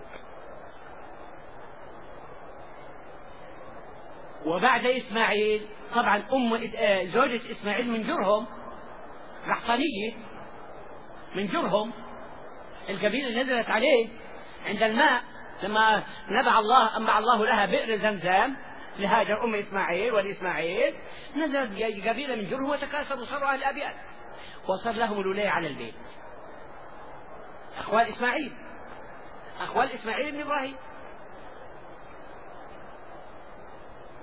وبعد إسماعيل طبعا أم زوجة إسماعيل من جرهم قحطانية من جرهم، القبيلة نزلت عليه عند الماء لما نبع الله أنبع الله لها بئر زمزم لهاجر أم إسماعيل والإسماعيل، نزلت قبيلة من جرهم وتكاثروا وصاروا أهل الأبيات وصار لهم الولاية على البيت. أخوال إسماعيل أخوال إسماعيل بن إبراهيم.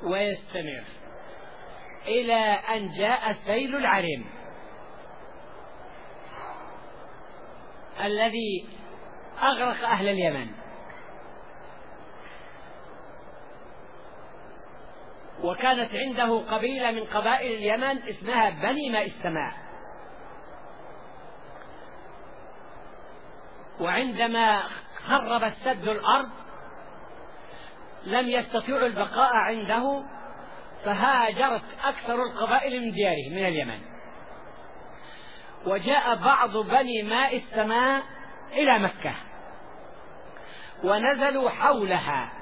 ويستمر إلى أن جاء سيل العرم الذي أغرق أهل اليمن، وكانت عنده قبيلة من قبائل اليمن اسمها بني ماء السماء، وعندما خرب السد الأرض لم يستطيعوا البقاء عنده، فهاجرت أكثر القبائل من ديارهم من اليمن، وجاء بعض بني ماء السماء إلى مكة ونزلوا حولها،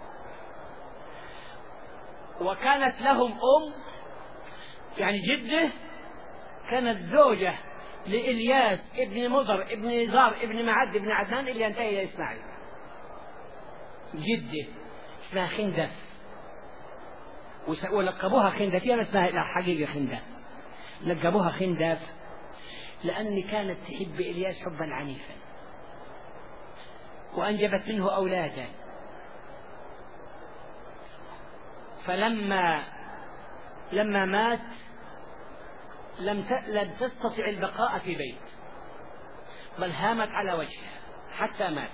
وكانت لهم أم يعني جده كانت زوجة لإلياس ابن مضر ابن نزار ابن معد ابن عدنان اللي ينتهي إلى إسماعيل، جده اسمها خندف، ولقبوها خندف، هي اسمها الحقيقة خندف، لقبوها خندف لأن كانت تحب إلياس حبا عنيفا، وأنجبت منه أولادا، فلما لما مات لم لم تستطع البقاء في بيت، بل هامت على وجهها حتى مات.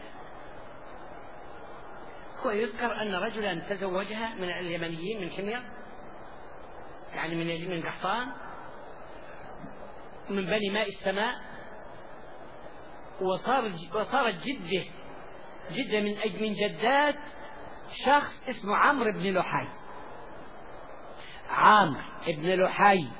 ويذكر أن رجلا تزوجها من اليمنيين من حمير، يعني من من قحطان، من بني ماء السماء، وصار وصارت جده جده من من جدات شخص اسمه عمرو بن لحي، عمرو بن لحي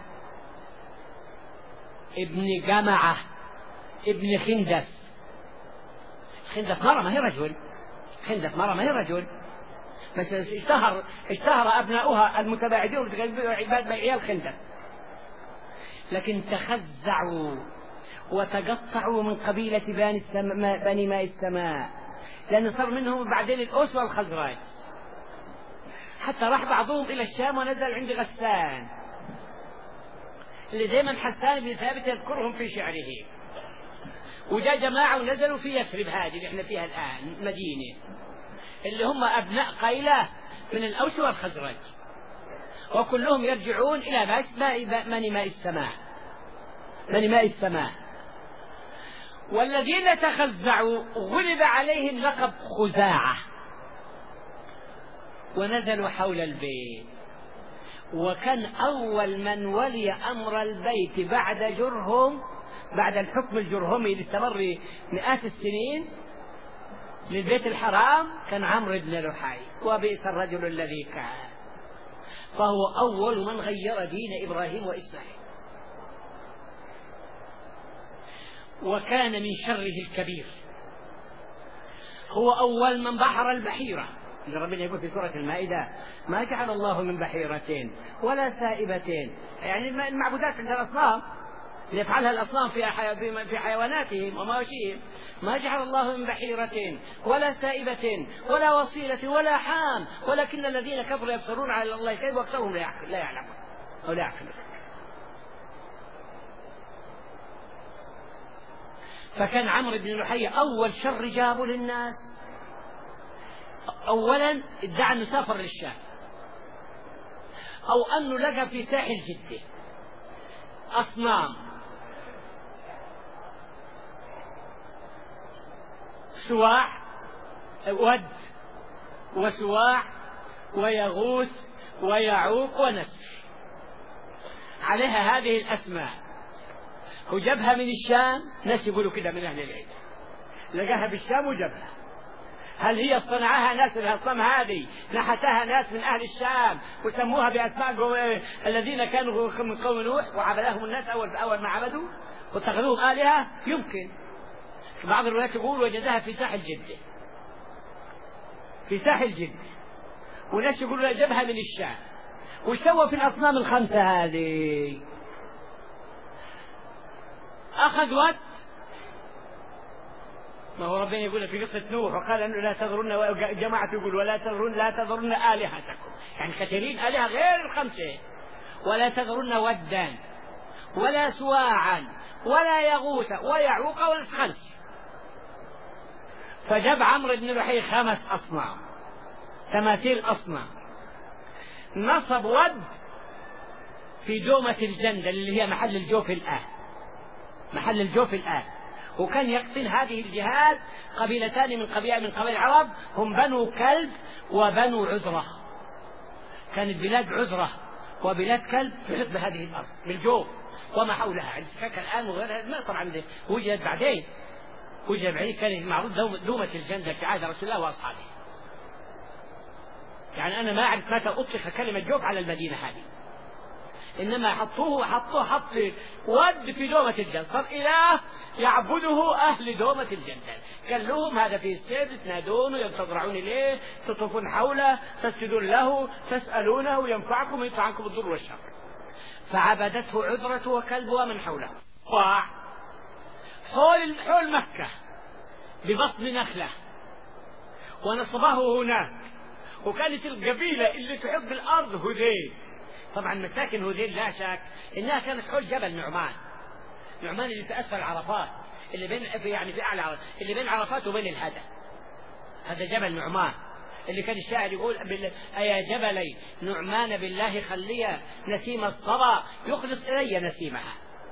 ابن جمعة ابن خندف. خندف مرة ما هي رجل، خندف مرة ما هي رجل، بس اشتهر اشتهر أبناؤها المتباعدون عباد عيال خندف، لكن تخزعوا وتقطعوا من قبيلة بني, بني ماء السماء، لأن صار منهم بعدين الأوس والخزرج، حتى راح بعضهم إلى الشام ونزل عند غسان اللي دائما حسان بن ثابت يذكرهم في شعره، وجاء جماعة ونزلوا في يثرب هذه اللي احنا فيها الآن مدينة، اللي هم أبناء قيلة من الأوس والخزرج، وكلهم يرجعون إلى بني ماء السماء بني ماء السماء. والذين تخزعوا غلب عليهم لقب خزاعة، ونزلوا حول البيت، وكان أول من ولي أمر البيت بعد جرهم بعد الحكم الجرهمي اللي استمر مئات السنين للبيت الحرام كان عمرو بن لحي، وبئس الرجل الذي كان، فهو أول من غير دين إبراهيم وإسماعيل، وكان من شره الكبير، هو أول من بحر البحيرة، ربنا يقول في سورة المائدة ما جعل الله من بحيرتين ولا سائبتين، يعني المعبودات عند الأصنام اللي يفعلها الأصنام في في حيواناتهم ومواشيهم، ما جعل الله من بحيرتين ولا سائبة ولا وصيلة ولا حام، ولكن الذين كفروا يفترون على الله الكذب وأكثرهم لا يعلمون أو لا يعقلون. فكان عمرو بن لحي أول شر جابوا للناس. أولا ادعى أنه سافر للشام، أو أنه لقى في ساحل جدة أصنام سواع ود وسواع ويغوث ويعوق ونسر، عليها هذه الأسماء، وجابها من الشام، ناس يقولوا كده من أهل العلم لقاها بالشام وجابها. هل هي صنعها ناس الأصنام هذه نحتها ناس من أهل الشام وسموها بأسماء الذين كانوا من قوم نوح وعبدهم الناس أول أول ما عبدوا واتخذوهم آلهة؟ يمكن. بعض الروايات يقول وجدها في ساحل جدة، في ساحل جدة، وناس يقولوا جابها من الشام. وش سوى في الأصنام الخمسة هذه؟ أخذ وقت، ما هو ربنا يقول في قصة نوح وقال أنه لا تذرن، جماعة يقول ولا تذرن لا تذرن آلهتكم، يعني كثيرين آلهة غير الخمسة، ولا تذرن ودا ولا سواعا ولا يغوث ويعوق والخمس. فجاب عمرو بن لحي خمس أصنام، تماثيل أصنام، نصب ود في دومة الجندل اللي هي محل الجوف الآن، محل الجوف الآن. وكان يقتل هذه الجهات قبيلتان من قبيلة من قبائل العرب، هم بنو كلب وبنو عذرة. كانت بلاد عذرة وبلاد كلب تحيط بهذه الأرض بالجوف وما حولها، عند سكاكة الآن وغيرها ما طبعا وجدت بعدين، وجد بعدين. كانت معروف دومة الجندل في عهد رسول الله وأصحابه. يعني أنا ما أعرف متى أطلق كلمة جوف على المدينة هذه، إنما حطوه حطوه حط ود في دومة الجندل، صار إله يعبده أهل دومة الجندل. قال لهم هذا في السير، تنادونه يتضرعون إليه، تطوفون حوله، تسجدون له، تسألونه ينفعكم ويدفع عنكم الضر والشر. فعبدته عذرة وكلب ومن حوله. حول حول مكة ببطن نخلة ونصبه هناك. وكانت القبيلة اللي تحب الأرض هذيل. طبعا مساكن هذيل لا شك إنها كانت حول جبل نعمان. نعمان اللي في أسفل عرفات، اللي بين يعني في أعلى عرفات، اللي بين عرفات وبين الهدى، هذا جبل نعمان اللي كان الشاعر يقول أيا جبلي نعمان بالله خليا نسيم الصبا يخلص إلي نسيمها.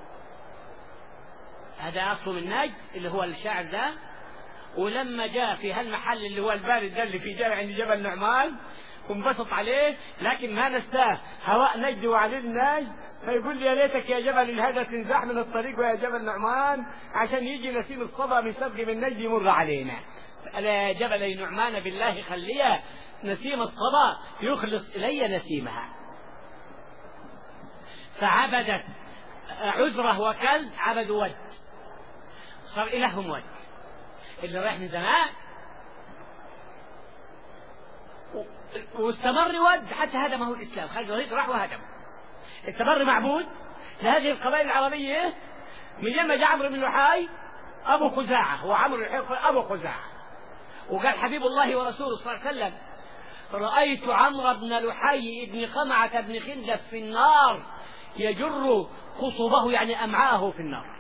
هذا أصله من نجد اللي هو الشاعر ده. ولما جاء في هالمحل اللي هو البارد ده اللي في جبل عند جبل نعمان وانبسط عليه، لكن ما نساه هواء نجد وعليل نجد، فيقول لي يا ليتك يا جبل الهدى تنزاح من الطريق ويا جبل نعمان عشان يجي نسيم الصبا من سبق من نجد يمر علينا. ألا جبل نعمان بالله خليا نسيم الصبا يخلص إلي نسيمها. فعبدت عذرة وكلب، عبدوا ود، صار إلههم ود اللي رايح من زمان. واستمر ود حتى هدمه الإسلام، خالد الوليد راح وهدمه. استمر معبود لهذه القبائل العربية من لما جاء عمرو بن لحي أبو خزاعة، هو عمرو أبو خزاعة. وقال حبيب الله ورسوله صلى الله عليه وسلم رأيت عمرو بن لحي ابن قمعة بن خندف في النار يجر خصوبه يعني أمعاه في النار.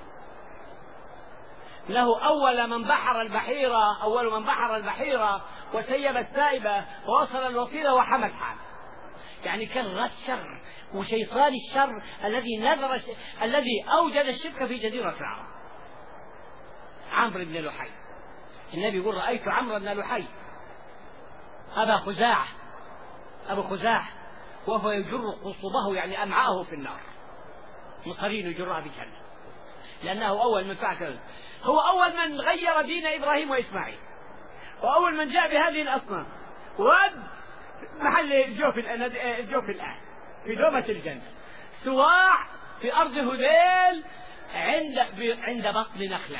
له أول من بحر البحيرة، أول من بحر البحيرة وسيب السائبة ووصل الوصيلة وحمد حال. يعني كان رأس شر وشيطان الشر الذي نذر الذي أوجد الشرك في جزيرة العرب. عمرو بن لحي، النبي يقول رأيت عمرو بن لحي أبا خزاعة أبو خزاعة وهو يجر خصوبه يعني أمعاه في النار، مصرين يجرها بجهنم، لأنه أول من فعل. هو أول من غير دين إبراهيم وإسماعيل، وأول من جاء بهذه الأصنام. ود محل الجوف الجوف الآن في دومة الجنة. سواع في أرض هذيل عند عند بطن نخلة.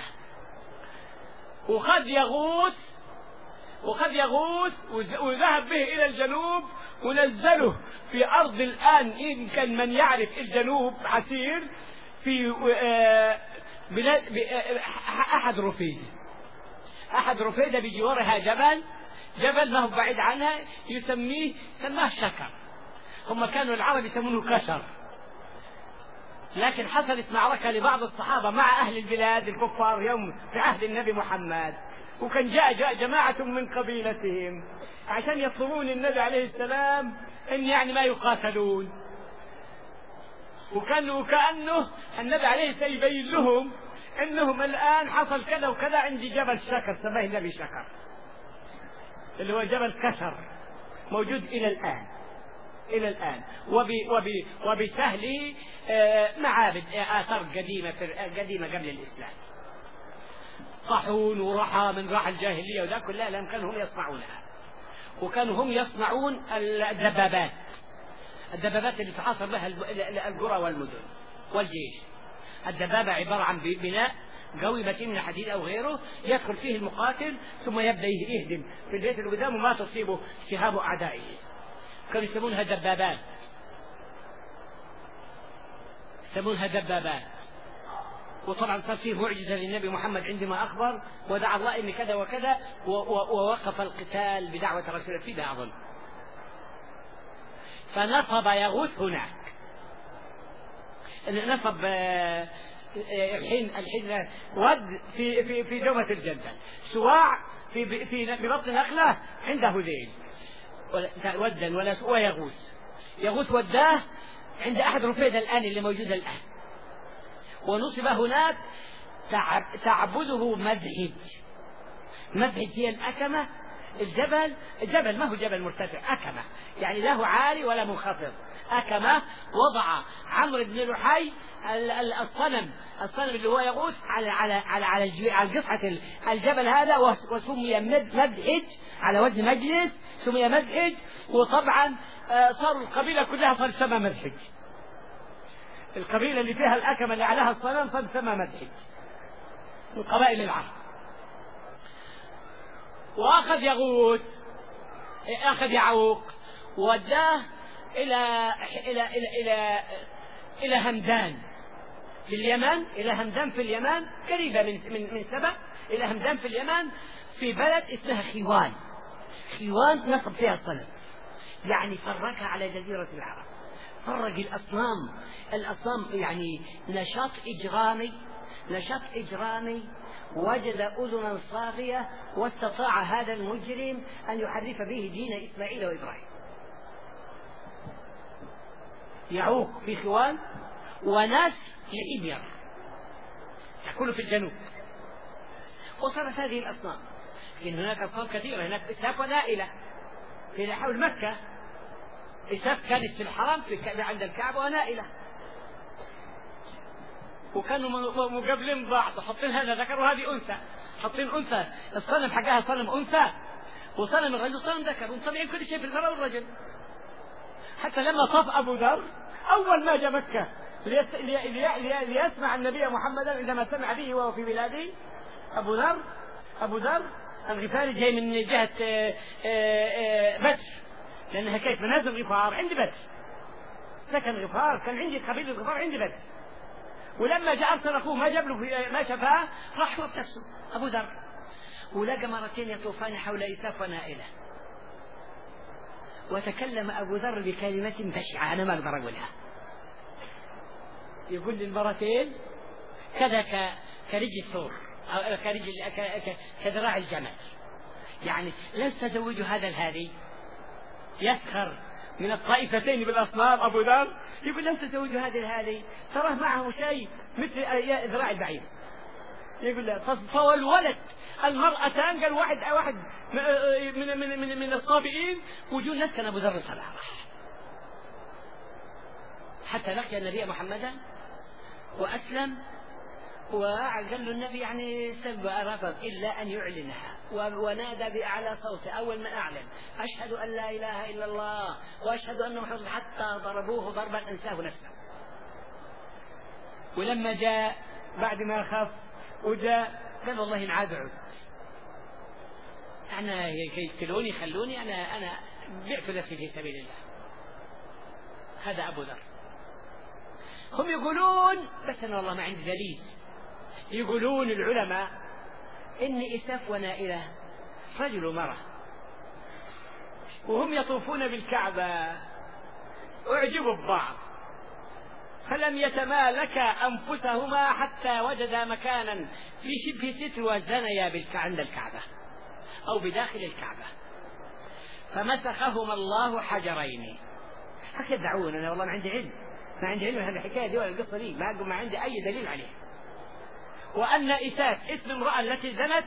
وقد يغوث وقد يغوث وذهب به إلى الجنوب ونزله في أرض الآن إن كان من يعرف الجنوب عسير في بلاد أحد رفيد. أحد رفيدة بجوارها جبل جبل ما هو بعيد عنها يسميه سماه شكر. هم كانوا العرب يسمونه كشر، لكن حصلت معركة لبعض الصحابة مع أهل البلاد الكفار يوم في عهد النبي محمد، وكان جاء, جاء جماعة من قبيلتهم عشان يطلبون النبي عليه السلام إن يعني ما يقاتلون. وكانوا كأنه النبي عليه السلام يبين لهم إنهم الآن حصل كذا وكذا عند جبل شكر، سماه النبي شكر اللي هو جبل كشر، موجود إلى الآن إلى الآن وب وب وبسهله معابد آثار قديمة قديمة قبل الإسلام. طاحون ورحى من راح الجاهلية وذا كلها لم كانوا هم يصنعونها، وكانوا هم يصنعون الدبابات الدبابات اللي تحاصر بها القرى والمدن والجيش. الدبابة عبارة عن بناء قوي متين من حديد أو غيره، يدخل فيه المقاتل ثم يبدأ يهدم في البيت اللي قدامه ما تصيبه سهام أعدائه. كانوا يسمونها دبابات يسمونها دبابات. وطبعا صار فيه معجزة للنبي محمد عندما أخبر ودعا الله إن كذا وكذا، ووقف القتال بدعوة رسول في ده أظن. فنصب يغوث هناك، نصب الحين الحين ود في في في دومة الجندل. سواع في في ببطن نخلة عند هذيل ودا ولا ويغوث يغوث وداه عند أحد رفيدة الآن اللي موجودة الآن، ونصب هناك تعبده مذهج. مذهج هي الأكمة، الجبل الجبل ما هو جبل مرتفع، أكمة يعني له عالي ولا منخفض. أكمة وضع عمرو بن لحي الصنم الصنم اللي هو يغوث على على على على على قطعة الجبل هذا، وسمي مذهج على وزن مجلس، سمي مذهج. وطبعا صاروا القبيلة كلها صار تسمى مذهج، القبيلة اللي فيها الأكمة اللي عليها الصنم صار تسمى مذهج من قبائل العرب. وأخذ يغوث، أخذ يعوق ووداه إلى إلى إلى إلى إلى همدان في اليمن، إلى همدان في اليمن قريبة من من من سبأ، إلى همدان في اليمن في بلد اسمها خيوان. خيوان نصب فيها الصنم، يعني فرقها على جزيرة العرب، فرق الأصنام. الأصنام يعني نشاط إجرامي، نشاط إجرامي. وجد أذنا صاغية واستطاع هذا المجرم أن يحرف به دين إسماعيل وإبراهيم. يعوق في خوان وناس لإبير يأكلوا في الجنوب. وصارت هذه الأصنام، لأن هناك أصنام كثيرة، هناك إساف ونائلة في حول مكة. إساف كانت في الحرم في عند الكعبة، ونائلة وكانوا مقابلين بعض، حاطين هذا ذكر وهذه أنثى، حاطين أنثى، الصنم حقها صنم أنثى وصنم الرجل صنم ذكر، ومطلعين كل شيء في المرأة والرجل. حتى لما طاف أبو ذر أول ما جاء مكة ليس... لي... لي... لي... ليسمع النبي محمدا، عندما سمع به وهو في بلاده، أبو ذر أبو ذر الغفاري جاي من جهة بدر، لأنها كيف منازل غفار عند بدر، سكن غفار، كان عندي قبيلة غفار عند بدر. ولما جاء أرسل أخوه ما جاب له ما شفاه، راح وقت نفسه أبو ذر، ولقى مرتين يطوفان حول إساف ونائلة. وتكلم أبو ذر بكلمة بشعة أنا ما أقدر أقولها، يقول للمرتين كذا كرجل ثور أو كرجل كذراع الجمل، يعني لن تزوجوا هذا الهادي. يسخر من الطائفتين بالأصنام أبو ذر، يقول لن تزوجوا هذا الهادي، تراه معه شيء مثل ذراع البعير. يقول له فالولد المرأتان قال واحد واحد من من من, من الصابئين وجود ناس كان أبو ذر طلع حتى لقي النبي محمدا وأسلم. وقال له النبي يعني سب رفض إلا أن يعلنها، ونادى بأعلى صوته أول من أعلن أشهد أن لا إله إلا الله وأشهد أن محمدا، حتى ضربوه ضربا أنساه نفسه. ولما جاء بعد ما خف وجاء قال والله إن عاد عد، أنا يقتلوني خلوني، أنا أنا بعت نفسي في سبيل الله. هذا أبو ذر. هم يقولون بس أنا والله ما عندي دليل، يقولون العلماء إن إساف ونائلة رجل ومرأة وهم يطوفون بالكعبة أعجبوا ببعض، فلم يتمالكا أنفسهما حتى وجدا مكانا في شبه ستر وزنيا عند الكعبة أو بداخل الكعبة، فمسخهما الله حجرين. أخي دعون أنا والله ما عندي علم، ما عندي علم هذه الحكاية دي ولا القصة دي، ما ما عندي أي دليل عليه. وأن إساف اسم المرأة التي زنت،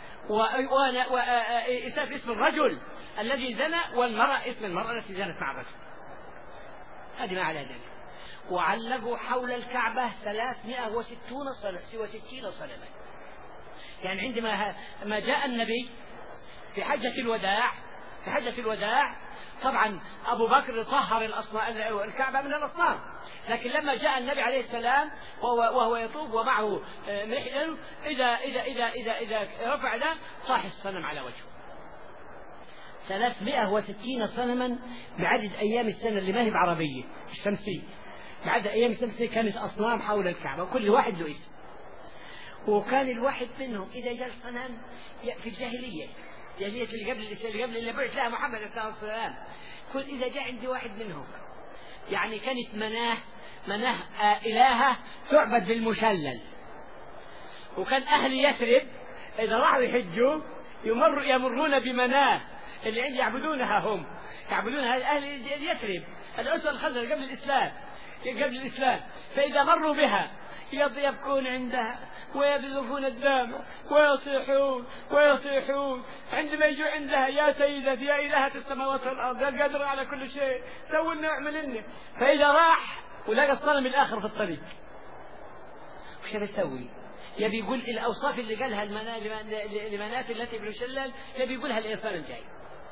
وإساف اسم الرجل الذي زنى، والمرأة اسم المرأة التي زنت مع الرجل، هذه ما عليها دليل. وعلقوا حول الكعبة ثلاثمائة وستين صنما. يعني عندما ما جاء النبي في حجة الوداع في حجة الوداع طبعا أبو بكر طهر الكعبة من الأصنام، لكن لما جاء النبي عليه السلام وهو, وهو يطوف ومعه محل، إذا إذا إذا إذا إذا رفع له صاح الصنم على وجهه. ثلاثمائة وستين صنما بعدد أيام السنة اللي ما هي بعربية الشمسية، بعد أيام الشمسية كانت أصنام حول الكعبة وكل واحد له اسم. وكان الواحد منهم إذا جاء الصنم في الجاهلية جاهلية اللي قبل اللي قبل اللي بعث لها محمد صلى الله عليه وسلم، كل إذا جاء عندي واحد منهم يعني كانت مناه مناه آه إلهة تعبد بالمشلل. وكان أهل يثرب إذا راحوا يحجوا يمر يمرون بمناه اللي عندي يعبدونها هم، يعبدون أهل يثرب الأسوة الخزرج قبل الإسلام قبل الإسلام فإذا مروا بها يبكون عندها ويبذفون الدم ويصيحون ويصيحون عندما يجوا عندها يا سيدتي يا إلهة السماوات والأرض يا القادر على كل شيء سوي لنا واعمل لنا. فإذا راح ولقى الصنم الآخر في الطريق وش بيسوي؟ يبي يقول الأوصاف اللي قالها لمنات التي بن شلل يبي يقولها الإنسان الجاي.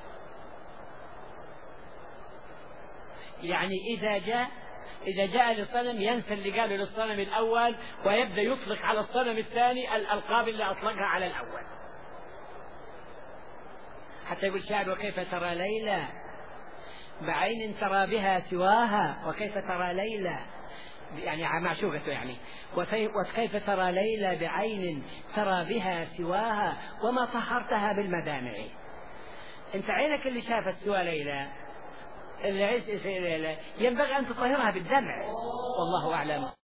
يعني إذا جاء إذا جاء للصنم ينسى اللي قاله للصنم الأول ويبدأ يطلق على الصنم الثاني الألقاب اللي أطلقها على الأول. حتى يقول شاعر وكيف ترى ليلى بعين ترى بها سواها وكيف ترى ليلى يعني معشوقته يعني وكيف ترى ليلى بعين ترى بها سواها وما طهرتها بالمدامع. انت عينك اللي شافت سوى ليلى اللي عيش ليلى ينبغي أن تطهرها بالدمع والله أعلم.